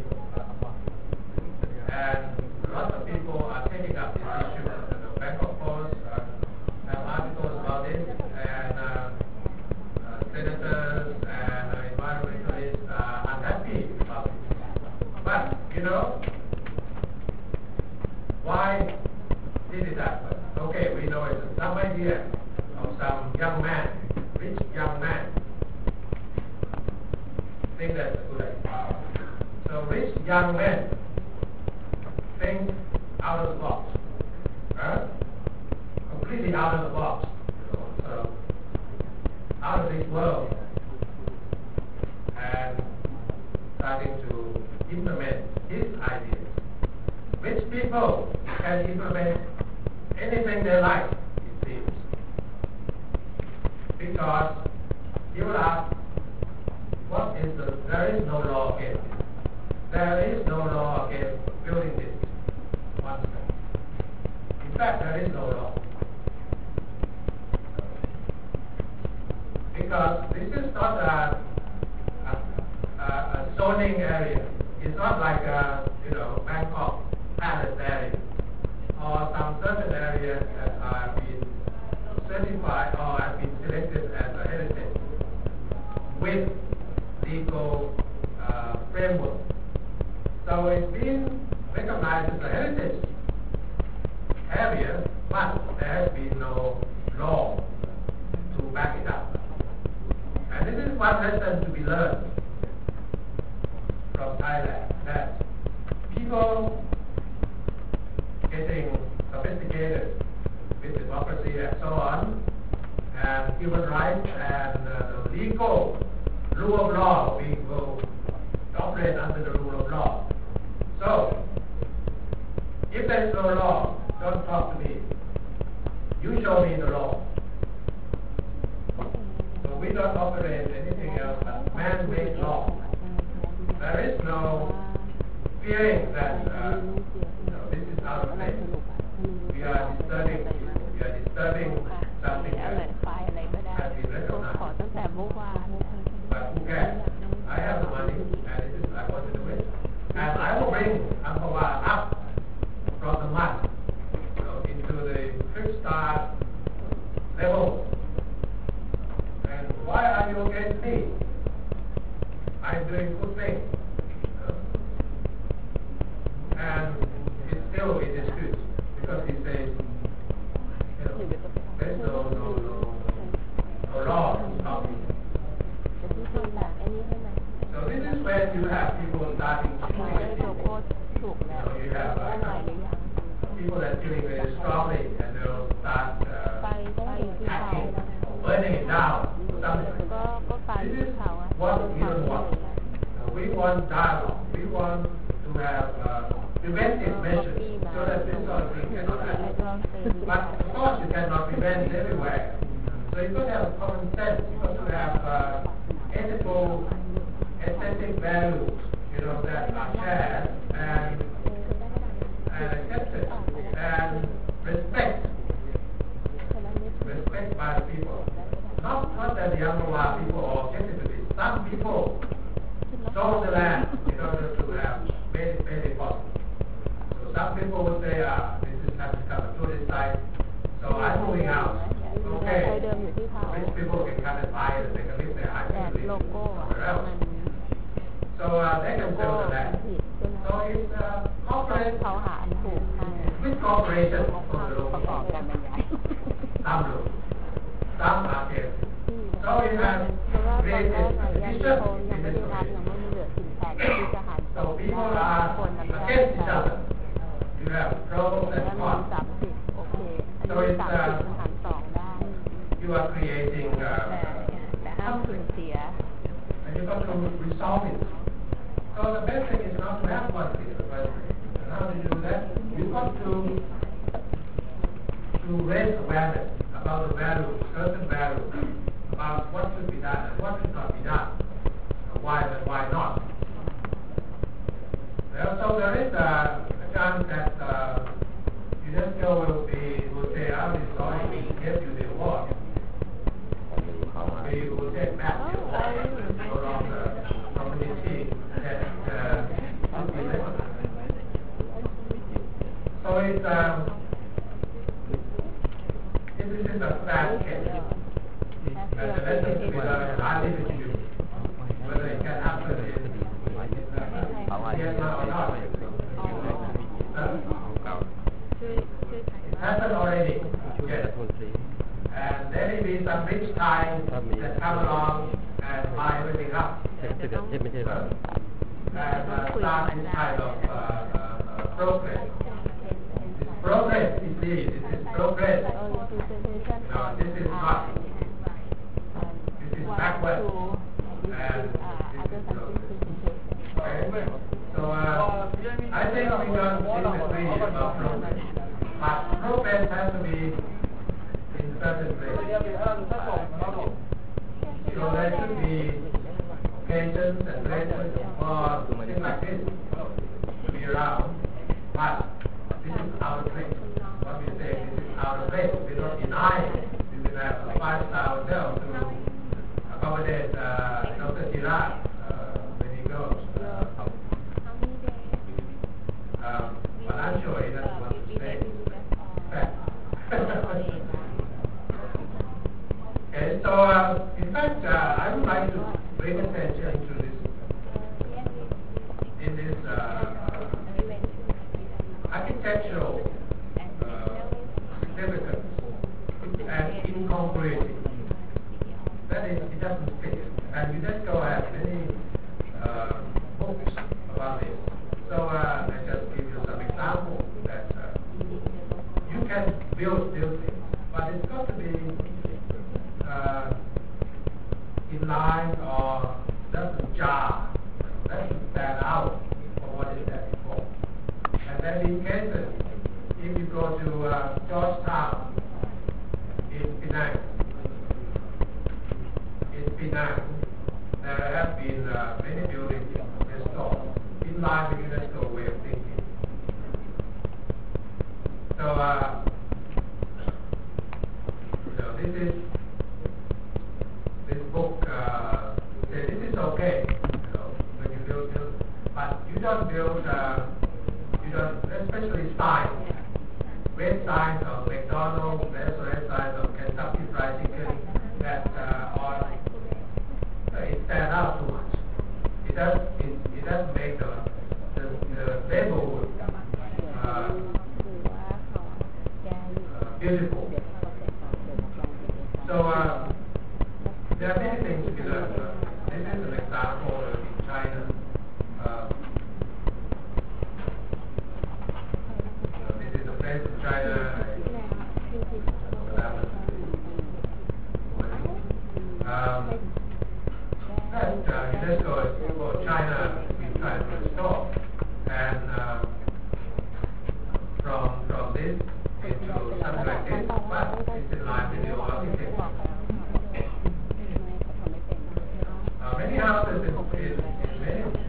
And lots of people are taking up this issue. The Bangkok Post uh, have articles about this, and uh, uh, senators and uh, environmentalists are unhappy about this. But, you know, why did it happen? Okay, we know it's some idea of some young man, rich young man, think that's a good idea. So rich young men think out of the box, huh? Completely out of the box, you know, so out of this world, and starting to implement his ideas. Rich people can implement anything they like, it seems, because you will ask, what is the, there is no law against it. There is no law against building this monster. In fact, there is no law. Because this is not a, a, a, a zoning area. It's not like a, you know, Bangkok Palace area, or some certain areas that have been certified or have been selected as a heritage with legal uh, framework. So it's been recognized as a heritage area, but there has been no law to back it up. And this is one lesson to be learned from Thailand, that people getting sophisticated with democracy and so on, and human rights and uh, the legal rule of law, we will operate under the rule of law. So, if there is no law, don't talk to me. You show me the law. So we don't operate anything else but man-made law. There is no fearing that uh, you know, this is out of place. We are disturbing, we are disturbing something that has been recognized. But who cares? I have the money, and this is I want to do it. And I will bring Angkor Wat up from the mud, you know, into the fifth-star level. And why are you against me? I'm doing good things. You know? And it's still in dispute, because he says, you know, there's no, no, no, no law to stop it. So this is where you have have people starting ได้โลโก้ถูกแล้ว you have ได้ใหม่ uh, หรือยัง people that feeling very strongly and they'll start ไฟ uh, ไฟอยู่ที่เขา hacking, burning it down or something. ก็ก็ไฟอยู่ This ที่ is เขาอะ what เป็น we ไฟ don't ที่ want. เลย Uh, we want dialogue. We want to have uh, preventive measures so that this sort of thing cannot happen. But of course you cannot prevent it everywhere. So you've got to have common sense. You've got to have uh, ethical, aesthetic values, you know, that are shared and, and accepted and respect. Respect by the people. Not, not that the Anglois people are objective to this. Some people sold the land in order to have made it, made it possible. So some people would say, ah, this is has become a tourist site, so I'm moving out. ไฟ Okay, เดิมอยู่ที่เขา rich people can come and buy it and they can live there. I แต่ can live โลโก้อะ somewhere มั else. น So uh, they โล can โก้ sell the มัน land. ผิดใช่ไหม So it's uh, ต้อง corporate เขาหาอันถูกให้ with cooperation from the ประกอบ local. กันบรรยาย Some do. Some are careful. ที่ So we have เพราะว่าตอนแร created กอะ a ยัง vision เขายัง in ไม่ this ได้รับ community. ยังไม่มีเหลือสิ่งแปดที่จะหัน So people ได้ are คนนำได้ against each ใช้ other. You have pros แล้ว and มี cons. สามสิบโอเคอัน So นี้ it's สามสิบ uh, มันหันสองได้ you are creating แต่ uh, แต่ห้ามสูญเสีย and you've got to resolve it. So the best thing is not to have one thing, but how do you do that? You've got to to raise awareness about the value, certain value, about what should be done and what should not be done, and why and why not. Well, so there is a, a chance that uh, UNESCO will be will say, "Oh, this sorry, we gave you the award." We will take back the award no longer community that uh, should be recognized. So it's um, if this is a sad case, and the lesson to be learned, I leave it to you. Whether it can happen in uh, Myanmar or not. Uh, ช่วยช่วยถ่าย it happened already. Yes. And there may be some rich Thai that come along and buy everything up. จะต้อง And uh, start this kind of uh, uh, progress. It's progress, indeed. It is progress. เออ presentation No, on this is not. This is one backward. two this And is uh, other this is countries presentation Okay. So uh, I think we don't disagree about progress. But progress has to be in certain places. So there should be occasions and places for things like this to be around. But this is out of place. What we say, this is out of place. We don't deny it. We will have a five-star hotel to accommodate uh, Doctor Chirag uh, when he goes. Uh, um, but I'm sure he doesn't want to stay. Fact. Okay, so uh, in fact, uh, I would like to bring attention to this in this uh, architectural uh, significance and incongruity. That is, it doesn't fit. And UNESCO has many uh, books about this. So uh, I just give you some examples that uh, you can build buildings, but it's got to be uh, in line or doesn't jar, doesn't stand out from what is there before. And then in cases, if you go to uh, Georgetown in Penang, in Penang, there have been uh, many buildings restored in line with UNESCO way of thinking. So, uh, you know, this is this book uh, says this is okay, you know, when you build, build but you don't build, uh, you don't, especially signs, red signs of McDonald's, red signs of Kentucky Fried Chicken that uh, are uh, it stand out too much. It does it, it doesn't make the the, the neighborhood uh, uh, beautiful. So uh, there are many things to be learned. Uh, this is an example in China. Uh,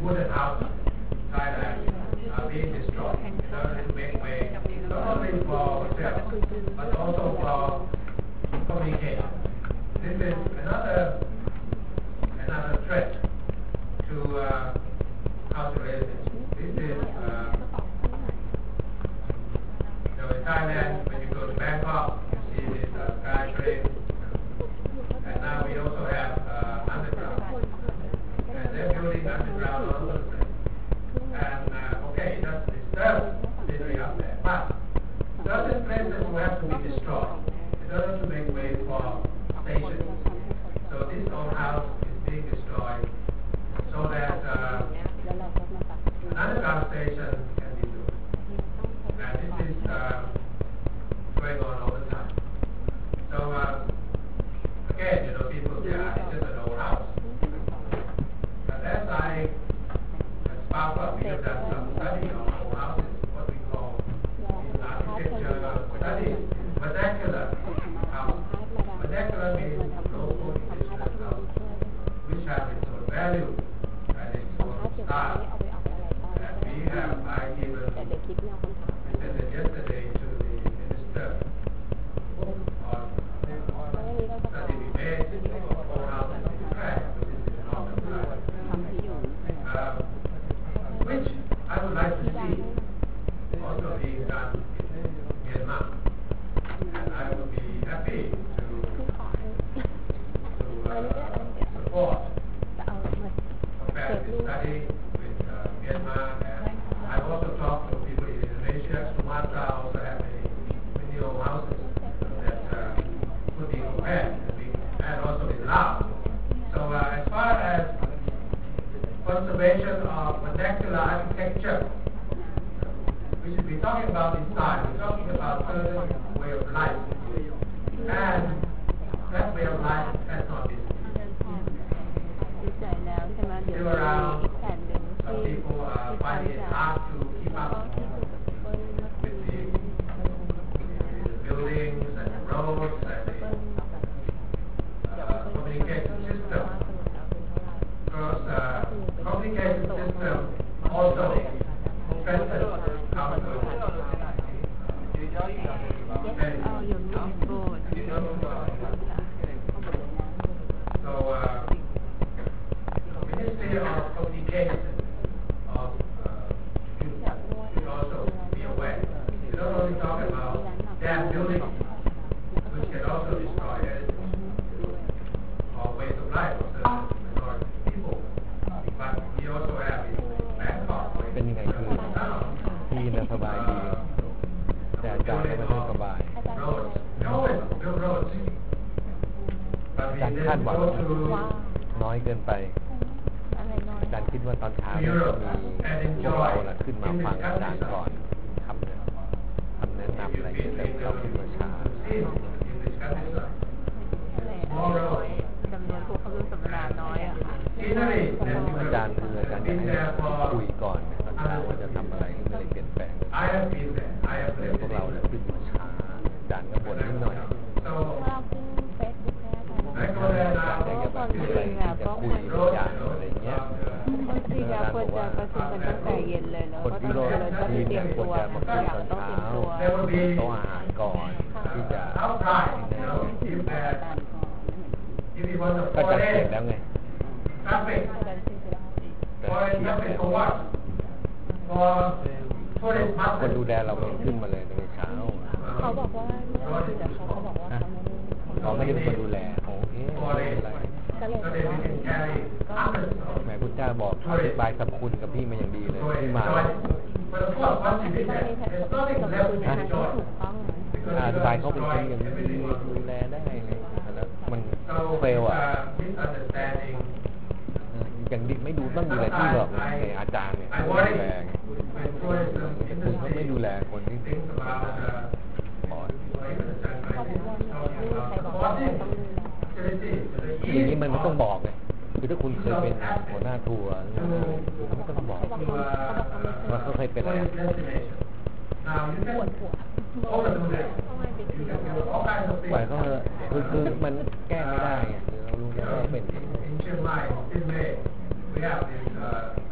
wooden houses in Thailand are being destroyed in order to make way not only for hotels but also for communication. This is another another threat to uh, cultural heritage. This is uh, you know, in Thailand, when you go to Bangkok, you see this uh, sky train, and now we also have uh, underground, and they're building underground all over the place. And uh, okay, that's disturbed scenery up there, but certain places will have to be destroyed in order to make way for stations. So this old house is being destroyed so that uh, an underground station can be built. And this is uh, going on all the time. So uh, again, you know, people say, ah, it's just an old house. But as I spark up, we have done some study on old houses, what we call architecture studies, vernacular house. Vernacular means local indigenous house, which have its own value and its own style. And we have, I even presented yesterday to the minister on study we made of old houses in Japan, which is in Northern Thailand, uh, which I would like to see also being done in Myanmar. And I would be happy to, to uh, support comparative study with uh, Myanmar. And I've also talked to people in Indonesia. Sumatra also have many, many old houses that uh, could be compared, and, we, and also in Laos. So uh, as far as conservation of vernacular architecture, we should be talking about this time. We're talking about certain way of life, and that way of life has not been still around. Some people uh, find it hard to keep up with the, the buildings and the roads and the uh, communication system. Because uh, communication system also strengthens culture. So, uh, Ministry of Communication of uh, should, should also be aware. You don't only talk about dam buildings, which can also destroy heritage or ways of life of certain minority people. But we also have in Bangkok, for เป็นยังไงคือที่น่าสบายดีแต่อาจารย์ก็ไม่ค่อยสบาย roads. No, it's build roads. But we การ didn't คาดหวัง go to น้อยเกินไปอาจารย์คิดว่าตอนเช้าเนี่ยจะมีพวกเราน่ะขึ้นมาฟังอาจารย์ก่อนคำเนี่ยคำแนะนำอะไรเงี้ยแต่เราขึ้นมาช้าจำนวนผู้เข้าร่วมสัมมนาน้อยอะค่ะอาจารย์คืออาจารย์อยากให้คุยก่อนตอนเช้าว่าจะทำอะไรให้มันเปลี่ยนแปลงแต่พวกเราเนี่ยขึ้นมาช้าอาจารย์ก็บ่นนิดหน่อยว่าขึ้นเฟซบุ๊กแค่ไหนอาจารย์อยากจะแบบมีอะไรที่จะคุยทุกอย่างอะไรเงี้ยบางทีเราควรจะประชุมกันตั้งแต่เย็นเลยแล้วคนก็ที่ต้องโลกเราต้องทีเตรีเนี่ย ยมควตัรวจะมาทุคุกยอย่างตอนต้องเช้าเตรียมตัวโต๊ะอาหารก่อนที่จะก็ก็จะจัดเสเสร็ร็จจแล้แล้ว วไงไง traffic แต่ for เสีย traffic for what for tourist คน buses ดูแลเราไม่ขึ้นมาเลยในเช้าเขาบอกว่าเมื่อคืนแต่เขาก็บอกว่าเขาไม่ได้เขาไม่ได้เป็นคนดูแลโอเคไม่เป็นไรก็เลย so they can carry hundreds of แหมพุทธเจ้าบอกอธิบายสรรพคุณกับพี่มาอย่างดีเลยที่มา but of course once you ที่ did ว่า that ใน there's nothing กับ left คุณ to ทางที่ enjoy ถูกต้อง because อ you ธิบาย have เขาเป็นคน destroyed อย่างนี้ everything ดูแลได้ไงแล้วมัน so เฟลอ่ะ uh, misunderstanding อย่างดิไม่ดูต้องดูแลที่แบบไอ้อาจารย์เนี่ย I ดู worry แลไง when tourism แต่คุณก็ไม่ industry ดูแลคนที่ thinks about uh, ขอ even the Chan เขาบอกว่า Kai ไม่มีใครบอกว่าต้องดูแลอย่างนี้มันไม่ต้องบอกไงคือถ้าคุณเคยเป็นหัวหน้าทัวร์คุณไม่ต้องบอกเขาบอกเขาบอกเขาไม่เคยว่าเขาเคยเป็นอะไร Now you can overdo that. You can do all kinds of ปล่อย things. เขาเถอะคือคือมันแก้ไม่ได้ไงคือเรารู้แล้วว่าเป็น In Chiang Mai, in May, we have this uh,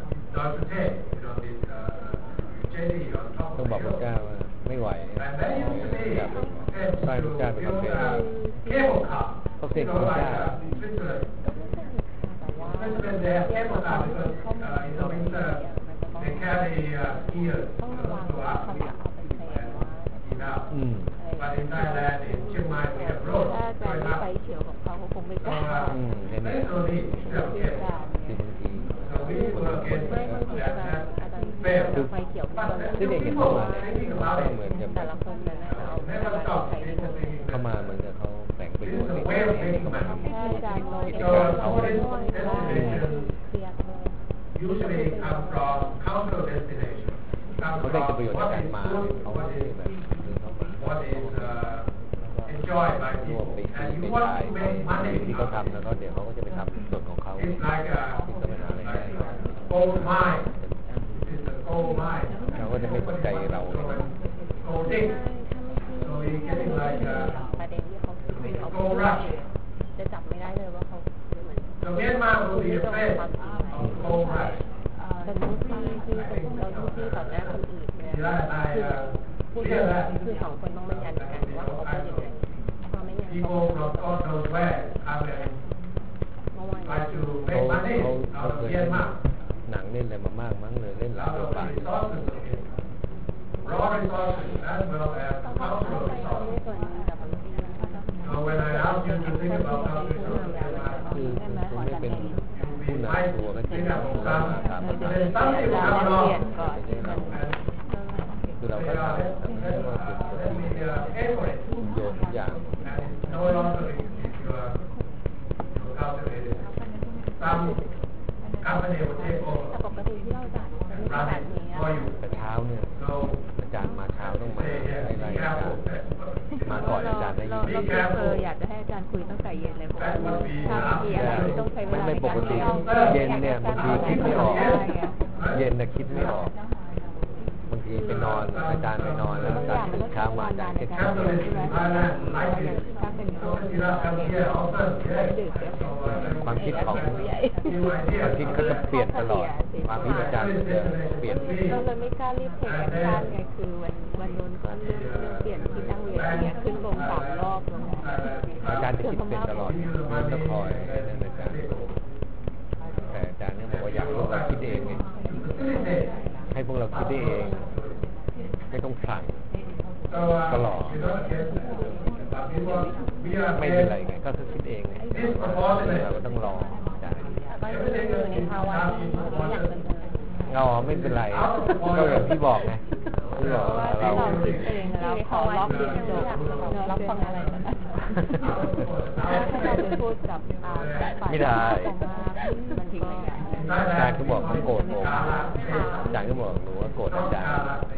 was to take, you know, this uh, jetty on top ต้อง of บอก the พระเจ้า hill. ว่าไม่ไหว And there used to be อยาก attempts สร้างพระเจ้า to เป็น build กำแพง a cable car, เขา you เสก know, พระ like เจ้า uh, in Switzerland. แต่ว่า Switzerland, they have cable car because uh, in the winter they carry uh, skiers, ต้อง you ระ know, วัง to ว่าเขา Arctic จะเอาไปเทรนว่า and enough. อืม But in Thailand, in Chiang Mai, we have roads ถ้าอาจารย์ going ไม่ไป up. เฉียวของเขาเขาคงไม่ก So ล้า uh, อืมเนี่ย there is no need to have ที่ cable. การคือบางที So we were against ไม่บางที that. อาจารย์ That อาจารย์ failed. ไฟเขียวที่ตรงที่นั้นเด็กเห็น People เข้ามา were thinking ก็ about เหมื it. อนกับแบแต่บละคนนั้นเอา Never ไป stop ใช้ thinking ดู that เข้ามาเหมือนกับเขาแฝงประโยชน์ใน It's a way of making money. ถ้าอาจารย์ลงกิจเอกการสารเขาเขาไม่ได้เคลียร์เลย usually come from counter destination. เขาได้ประโยชน์จากการมาเขาไม่ได้แบบเดินเข้ามา What is uh, enjoyed by ร่วม people, ไป and ซื้ you อไป want ขาย to make สิ่งที่ money เขา out of ทำแล้วก็เดี๋ยวเขาก็จะไปทำส่วนของเขา it. It's like ที่จะไปหาอะไรายได้ a gold mine. It's a gold mine. เขาก็จะไม่สนใจเรา So it's gold dig. So you're getting like ประเด็นที่เขาเขา a gold rush. จะจับไม่ได้เลยว่าเขาเหมือน So Myanmar will be afraid of gold rush. แต่ทุกที่ที่เราทุกที่ต่อหน้าคนอื่นเนี่ยคือพูดถึงคือสองคนต้องมายันกันว่าเขาเป็นยังไงเพราะไม่งั้นเขา People from God knows where come and เมื่อวาน try to เขา make money เขา out เขา of เคยเล่น Myanmar. หนังเล่นอะไรมามากมั้งเลยเล่นหลาย Out บท of บาท the resources of it. Raw resources as well as ต้องเข้า cultural ใจเขาใน resources. ส่วนนี้แต่บางทีมันก็ต้อง So when I ask you to think about cultural resources, คือคุณไม่เป็นผู้นำตัวก็จริง think แล้ว of เรา some, มาตามภาษา there's something เรา coming เปลี่ยน on. ก่อนคือเราก็ Yeah, ทำ let, ทำให้ let, ว่าเป็น let me uh, pay for it. โยนทุกอย่าง And it's no longer if you are you cultivate it. Some company will take แต่ over ปกติที่เราจัดจะไม่ใช่ run แบบ it นี้ for you. แต่เช้าเนี่ย So อาจารย์มาเช้าต้องมา say yes, ไล่ be ๆอาจาร careful. ย์มาก่อนอาจารย์ได้เรายินเราเราเคยอยากจะให้อาจารย์คุยตั้งแต่เย็นเลยเพราะว่าถ้ามีอะไรที่ต้องใช้เวลาไม่ในปการกติเรียนเย็นเนี่ยบางทีคิดไม่ออก เย็นน่ะคิดไม่ออกบางทีไปนอนอาจารย์ไปนอนแล้วอาจารย์ตื่นเช้ามาอาจารย์คิด Capitalism in Thailand like it. ถ้าเป็นพวก You know, come here often, yes. ดึกเนี่ย So, uh, ความคิดของผู้ใหญ่ new ความคิด ideas. ก็จะเปลี่ยนตลอดความคิดอาจารย์จะเปลี่ยนเราเลยไม่กล้ารีบเทคแอคชั่นไงคือวันวันนู้นก็เรื่องเรื่องเปลี่ยนที่ตั้งเวทีเนี่ยขึ้นลงสามรอบลงอาจารย์จะคิดเปลี่ยนตลอดมันจะคอยนั่นอาจารย์แต่อาจารย์เนี่ยบอกว่าอยากให้พวกเราคิดเองไง Facilitate. ให้พวกเราคิดได้เองไม่ต้องสั่ง So, uh, Hello. you know, again, uh, people, we are ไม่เป็นไร against ไงก็คือคิดเองไง disproportionate. เราก็ต้องรออาจารย์ก็อยู่ในภาวะที่ไม่อยากเป็นเราไม่เป็นไรก็อย่างที่บอกไงที่บอกว่าเราเราคิดเองเราขอล็อกที่จบรับฟังอะไรกันนะถ้าเราไปพูดกับฝ่ายตรงมามันทิ้งไม่ได้อาจารย์ก็บอกเขาโกรธผมอาจารย์ก็บอกหนูว่าโกรธอาจารย์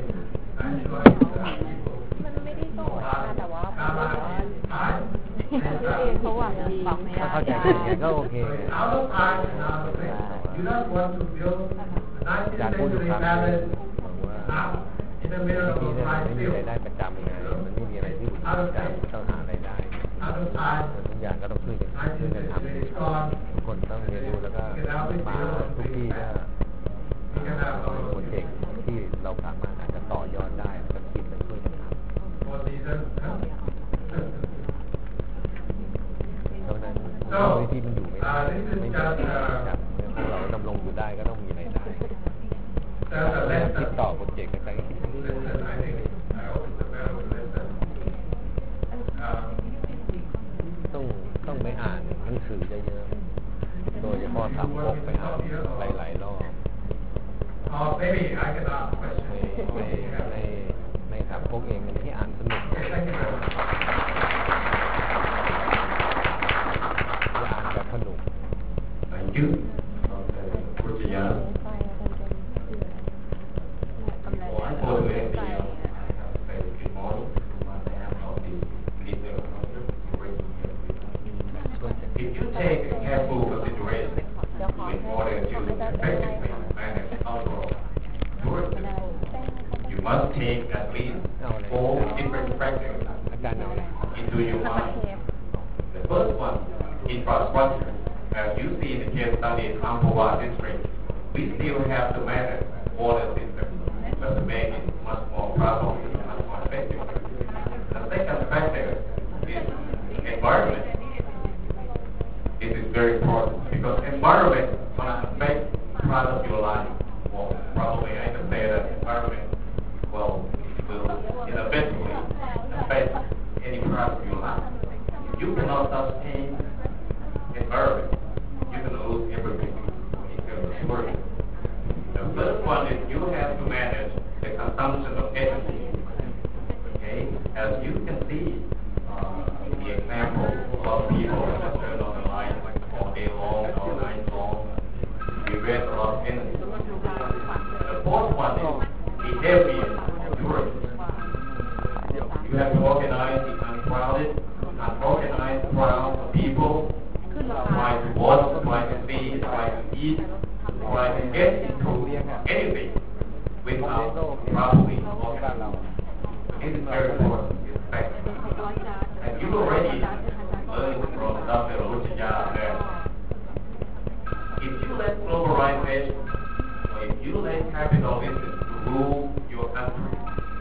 มันไม่ได้โกรธนะแต่ว่าเพราะว่าตัวเองเขาหวังดีปรับไม่ได้ถ้าเข้าใจผิดไงก็โอเค Out of time and out of place. You don't want to build a อาจารย์ nineteenth พูดถึง century ความจริง palace บอกว่า now in the middle of ที่ a เนี่ยมัน rice ไม่มี field. รายได้ประจำไงมันไม่มีอะไรที่อยู่ประจำต้องหารายได้ Out of time. ทุกอย่างก็ต้องช่วยกันช่วย nineteenth กันท century is gone. ำทุกคนต้องเรียนรู้แล้วก็มาทุกที่ก็ We can have โปร our เจกต์ที่เราสามารถอาจจะต่อยอดได้ก็คิดและช่วยกันทำ four seasons. เท่านั้นวิธีมันอยู่ไม่ได้ไม่มีอะไรจับพวกเราดำรงอยู่ได้ก็ต้องมีรายได้ That's a คิด lesson. ต่อโปรเจกต์กันไป Lesson, I think. I hope it's a valuable lesson. Um, ต้องต้องไปอ่านหนังสือเยอะๆโดยเฉพาะสามก๊กไปอ่านหลายๆรอบ or maybe I can ask a ใน question. ในในในสามก๊กเองที่อ่านสนุก Thank you very much. อ่านแบบสนุก Thank you. Pujaya. ไฟมันจะกำลัง Oh, I จะ told you ไป already, I have a very good model to my lab of the leader of culture, breaking here. If you take a careful consideration เดี๋ยวขอ in ให้ order to ขอให้ได้เป็นไร effectively manage cultural tourism, you must take at least four different factors อาจารย์เอาอะไร into your แล้วก็ mind. เทป The first one, infrastructure. As you see in the case study in Amphoe district, we still have to manage all the systems, but to make it much more powerful and much more effective. The second factor is environment. This is very important because environment gonna affect part of your life. Well, probably I can say that environment well will inevitably affect any part of your life. If you cannot sustain environment, you can lose everything in terms of work. The first one is you have to manage the consumption of energy. Okay, as you can see, uh, the example, a lot of people just turn on the light all day long, all night long. We waste a lot of energy. The fourth one is behavior of work. You have to organize the uncrowded, unorganized crowd of people. Try to watch, try to see, try to eat, try to get into anything without properly organizing. This is very important. It's fact. And you already learned from Doctor Lucia that if you let globalization or if you let capitalism rule your country,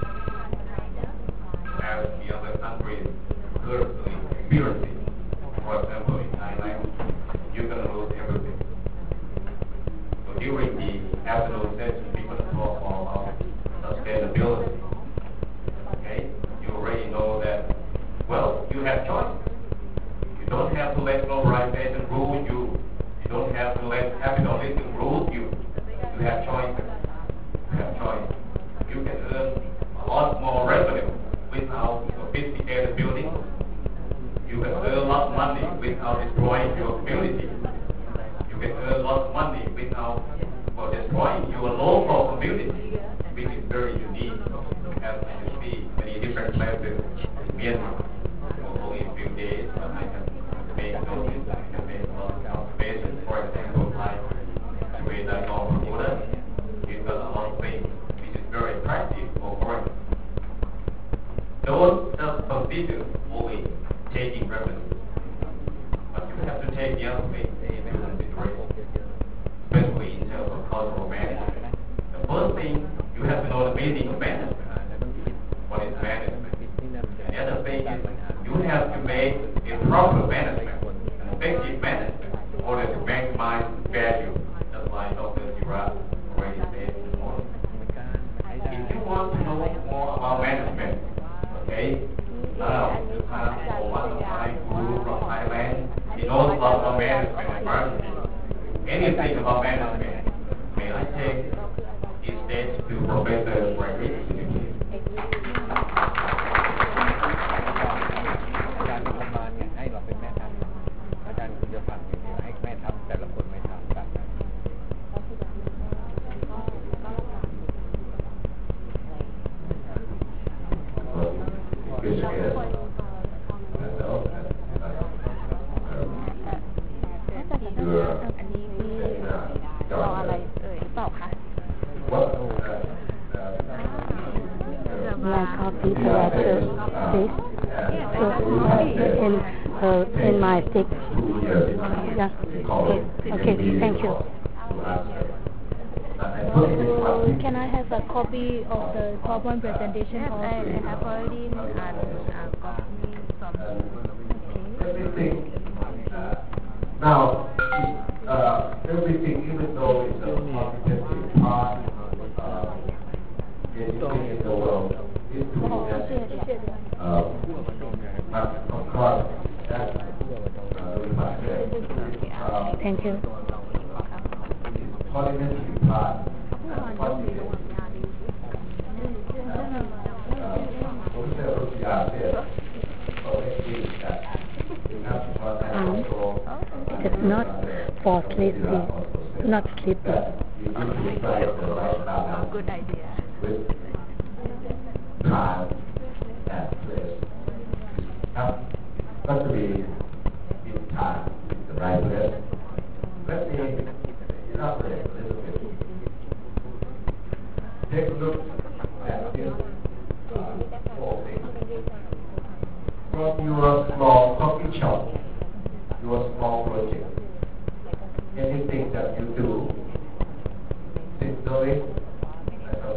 as the other countries currently experiencing, for example, in Thailand, you're going to lose everything. So during the nationalization, people talk about sustainability. Okay? You already know that, well, you have choices. You don't have to let globalization rule you. You don't have to let capitalism rule you. You have choices. You have choice. You can earn a lot more revenue without sophisticated buildings. You can earn a lot of money without destroying your community. You can earn a lot of money without or destroying your local community, which is very unique, as you see many different places in Myanmar. For only a few days, but I can make notice, I can make a lot of observations. For example, like the way that Lord Buddha, he's got a lot of things which is very attractive for foreigners. Don't just consider only taking revenue, but you have to take the other things into consideration, especially in terms of cultural management. The first thing, you have to know the meaning of management. What is management? And the other thing is, you have to make a proper management, an effective management, in order to maximize value, just like Doctor Girard already said this morning. If you want to know more about management, okay, now, the time for one of my guru from Thailand, he knows a lot about management and marketing. Anything about management, may I take his stage to Professor Frederick? อาจารย์มีประมาณเนี่ยให้เราเป็นแม่ทัพอาจารย์คุณจะฟังอย่างเดียวให้แม่ทัพแต่ละคนไม่ทำแบบนั้น My copy to letter this so in uh, in my stick. Yeah. Okay. Okay. Thank you. Can I have a copy of the PowerPoint presentation? Yes, I, I have already uh, uh, copy from. Everything. Now, uh, everything, even though it's a complicated part of anything in the world, is to be uh, but of course, that uh, we must say, uh, Thank you. parliamentary part, Professor Rusia said, correctly, that you have to Um, it is not for sleeping, not sleeping. Good idea. With time and place. Have got to be in time, the right place. Let me elaborate a little bit. Take a look at this uh, whole thing. From your small coffee shop, your small project, anything that you do,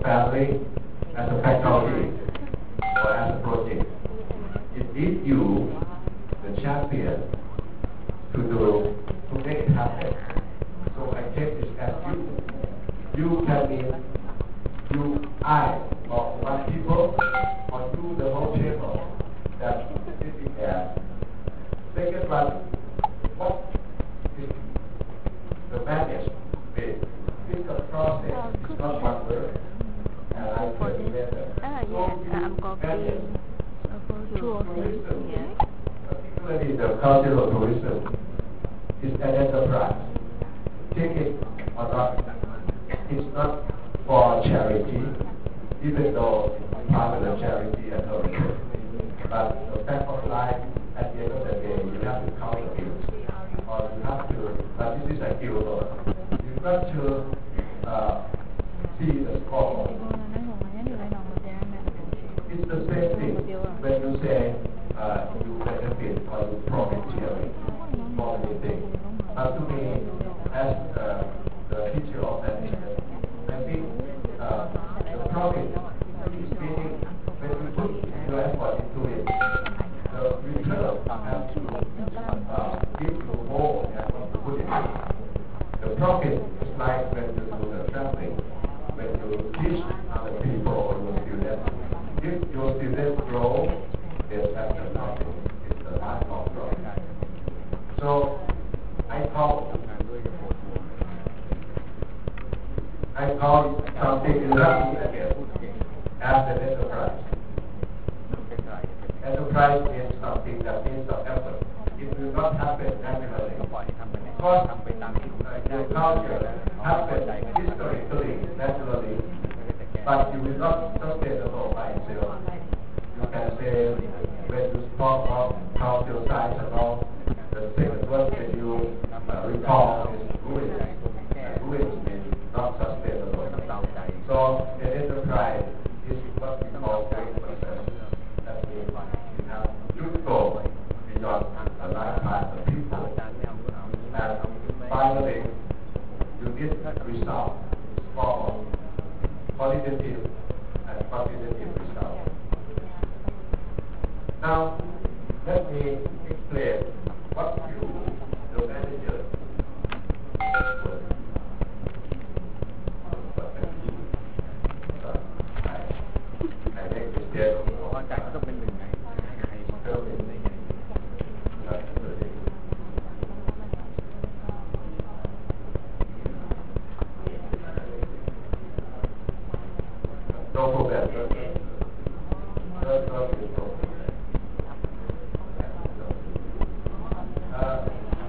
family, as a faculty, or as a project. It needs you, the champion, to do, to make it happen. So I take this as you. You can be, you, I, or one people, or you, the whole table that sitting there. Second one, what is the management? Think of process, it's not one word. And I put it together. Ah, yes, I'm copying. Tourism, particularly the cultural tourism, is an enterprise. Take it or not, it's not for charity, even though it's part of the charity and tourism. But the fact of life, at the end of the day, you have to count the bills, or you have to, but this is a guild. You've got to uh, see the score. It's the same thing when you say uh, you benefit or you profiteering from anything. But to me, as uh, the teacher of management, I think uh, the profit is meaning when you put your effort into it, the return has to uh, give you more than what you put in. The profit is like when you do the traveling, when you teach other people or your students. If your students grow, there's actually nothing. It's the lifelong growth. So I call I call something learning again as an enterprise. Enterprise means something that needs some effort. It will not happen naturally. Because uh, your culture happens historically, naturally, but you will not sustainable by itself. You can say, when you talk about cultural science and all, the second word that you uh, recall is ruins. And ruins means not sustainable. So an enterprise is what we call great success. That means you have to go beyond the lifetime of people. And finally, you get results, small, qualitative and quantitative results. Now, let me explain what you, the manager, I make this step. Don't forget. That's not the problem. Uh,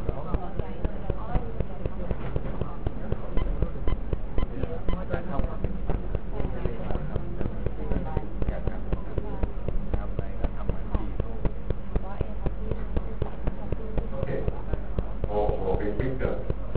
okay. For, for big picture.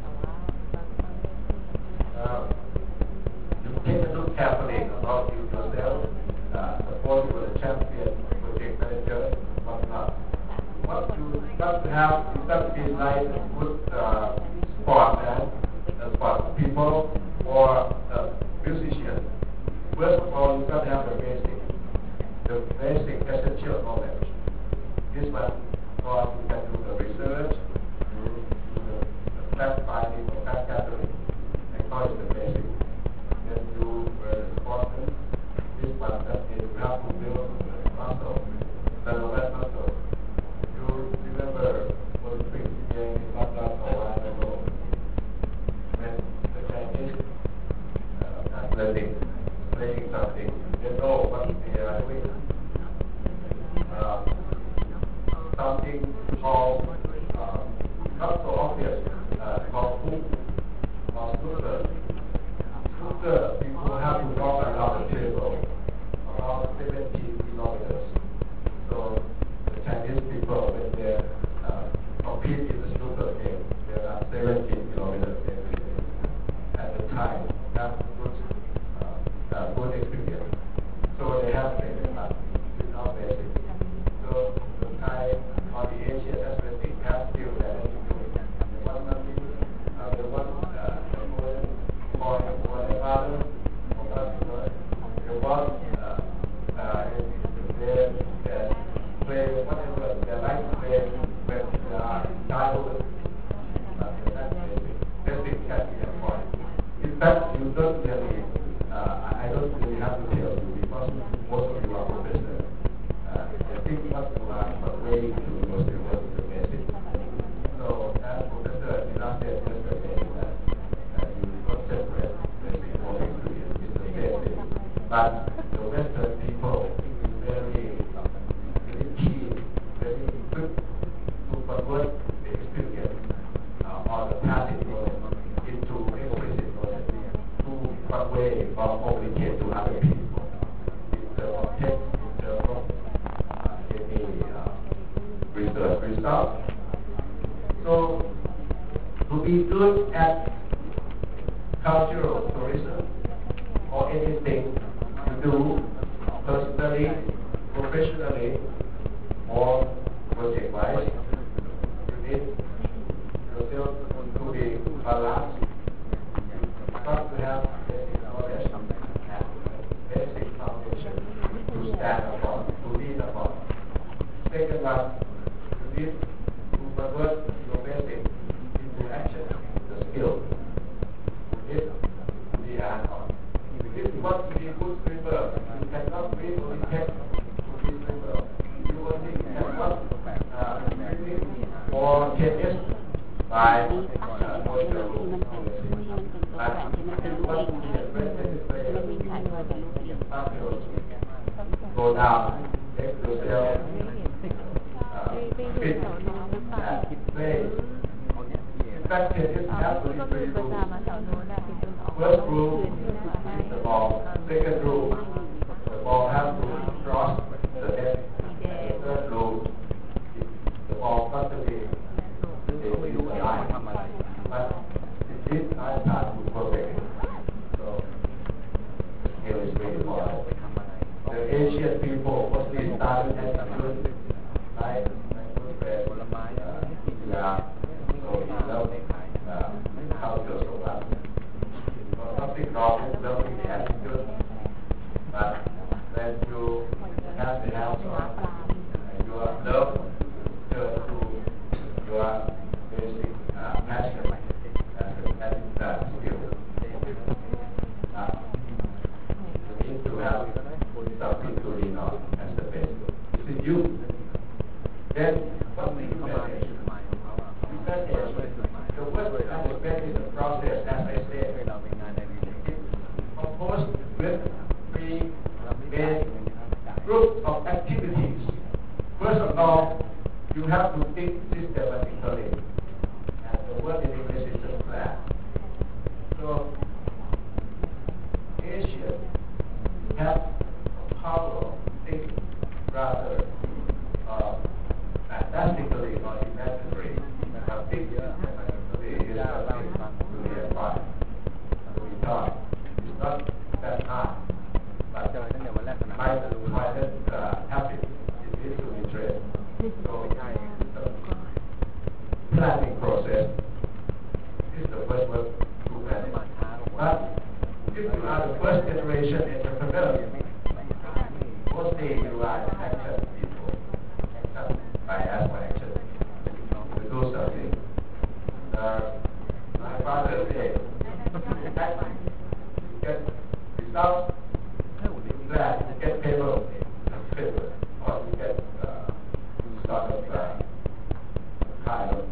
Uh, you take a look carefully about you yourself. Uh, suppose you were a champion, project manager, whatnot. What you got to have, you got to be like a good uh, sportsman, a sport people, or a musician. First of all, you got to have the basic, the basic essential knowledge. This one, because you can do the research, you do the fact finding or fact gathering. I call it the basic. Then you were a sportsman. This one, that means you have to build the muscle, develop muscle. You remember Olympic Games in London a while ago when the Chinese uh, athletic playing something, they know what they are doing. Uh, something called, uh, not so obvious, uh, called hoop or snooker. Snooker, people have to walk around the table about seventeen kilometers. So the Chinese people, when they uh, compete in the snooker game, they are seventeen kilometers every day. At the time, that's good, uh, uh, good experience. So they have taken up without basic. So the Thai or the Asian athletic have still managed to do it. The one, uh, the one, uh, the one, or the one, father, or one, but the Western people very, very keen, very quick to convert the experience uh, or the passive knowledge into explicit knowledge to convey or communicate to other people in terms of text, in terms of uh, any uh, research results. So, to be good at cultural tourism or anything you do personally, professionally, or project-wise, you need yourself to be balanced. You got to have basic knowledge and basic foundation to stand upon, to lean upon. Second one, you need to convert your basic into action, the skill. You need to be hands-on. If you want to be a good swimmer, you cannot be only text to be a swimmer. You only cannot uh, swim for ten years by uh, going to the room. Go down, make yourself uh, fit and play. In fact, ten years have to be pretty good. First rule is the ball. Second rule, the ball has to cross the net. The third rule is the ball got to be in the line. But it is hard to perfect it. So the skill is very important. The Asian people mostly started as good, like my good friend, uh, yeah, so he loved uh, culture so much. Nothing wrong with loving the attitude, but when you have the hands on and you are love turn to your basic uh, passion and that uh, skill. Uh, you need to have something to lean on as the base. This is you. Then what do you manage? You manage. The work I spend is the process, as I said. Composed with three main groups of activities. First of all, you have to think systematically, and the word in English is a plan. So, Asians have a power of thinking rather uh, fantastically or imaginary. But think systematically is something to be advised, to be taught. It's not that hard, but my, my uh, habit it is to be trained. So the planning process is the first one to manage. But if you are the first generation entrepreneur, mostly you are action people, action by act for action. You do something. Uh, my father said, get results, glad you get paper, paper, or you get uh, sort of uh, kind of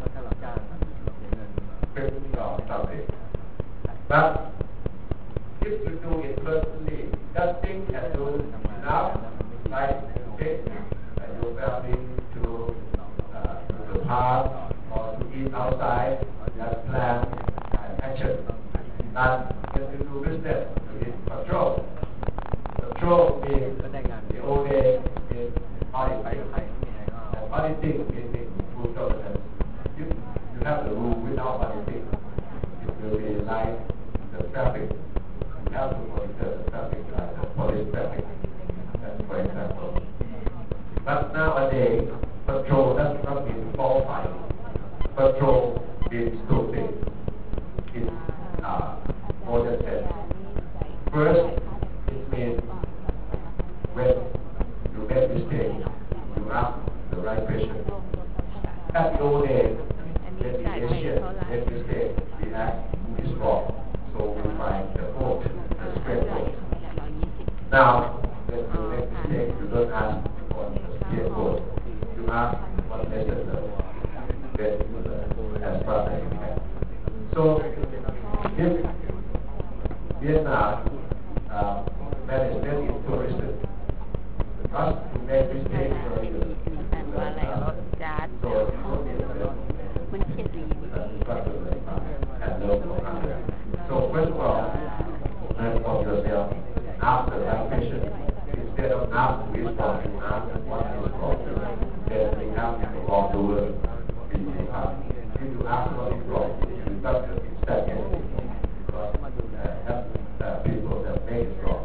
print or something. But if you do it personally, just think and do enough, like take and your family to, uh, to the park or to eat outside, just plan and action. And when you do business, you need control. Control means the old day is auditing. And auditing means good governance. If you have the rule without auditing, it will be like the traffic. You have to monitor the traffic like the police traffic, that's for example. But nowadays, control does not mean fault finding. Control means two things. It's uh, more than that. First, it means when you make mistakes, you ask the right question. At the old days, when the Asian make mistakes, we ask who is wrong. So we find the fault, the straight fault. Now, when you make mistakes, you don't ask for the straight fault. You ask what lesson learned. Then you learn as fast as you can. So, if Vietnam uh, management in tourism. Not to make mistakes for you. อ่านว่าอะไรจาร์ด So, so มันเขียนดี and learn from others. So first of all, learn from yourself. Ask the right question. Instead of ask wisdom, you ask what is wrong. Then we have to walk the world. If you ask what is wrong, you got to accept it. Because uh, that, uh, people that make it wrong.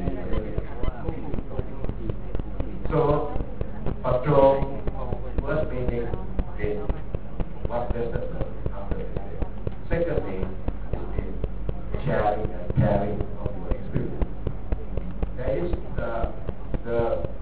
So, control, first meaning is what lesson learned after this day. Second thing is the sharing and caring of your experience. There is the, the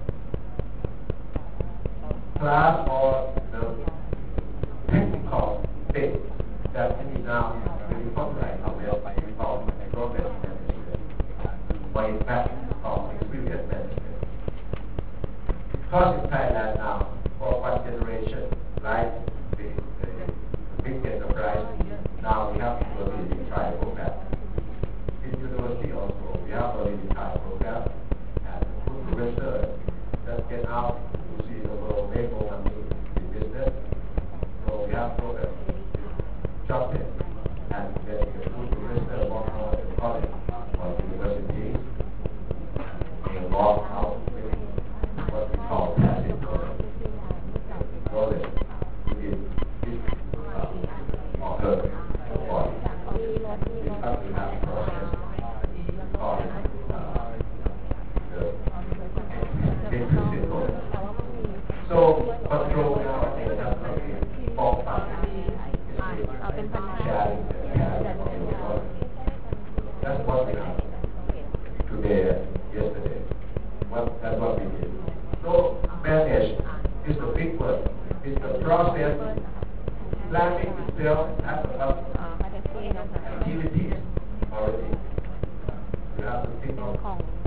class or the technical thing that is now very popular in our world we call progress management, or in fact called experience management. Because in Thailand now, for one generation, like the, the, the big enterprise, now we have already tried program. In university also, we have already tried program, and good professors that get out to see the world, make more money in business. So we have program, jump in, and then the good professor walk out in college or university, they walk out with what we call passive knowledge. Knowledge within this uh, or her body. We have to have a process called uh, the implicit knowledge. So control now is definitely all part of sharing the caring of your knowledge. That's what we have today, yesterday. What, that's what we did. So manage is the big word. It's the process. Planning itself has a lot of activities already. You have to think of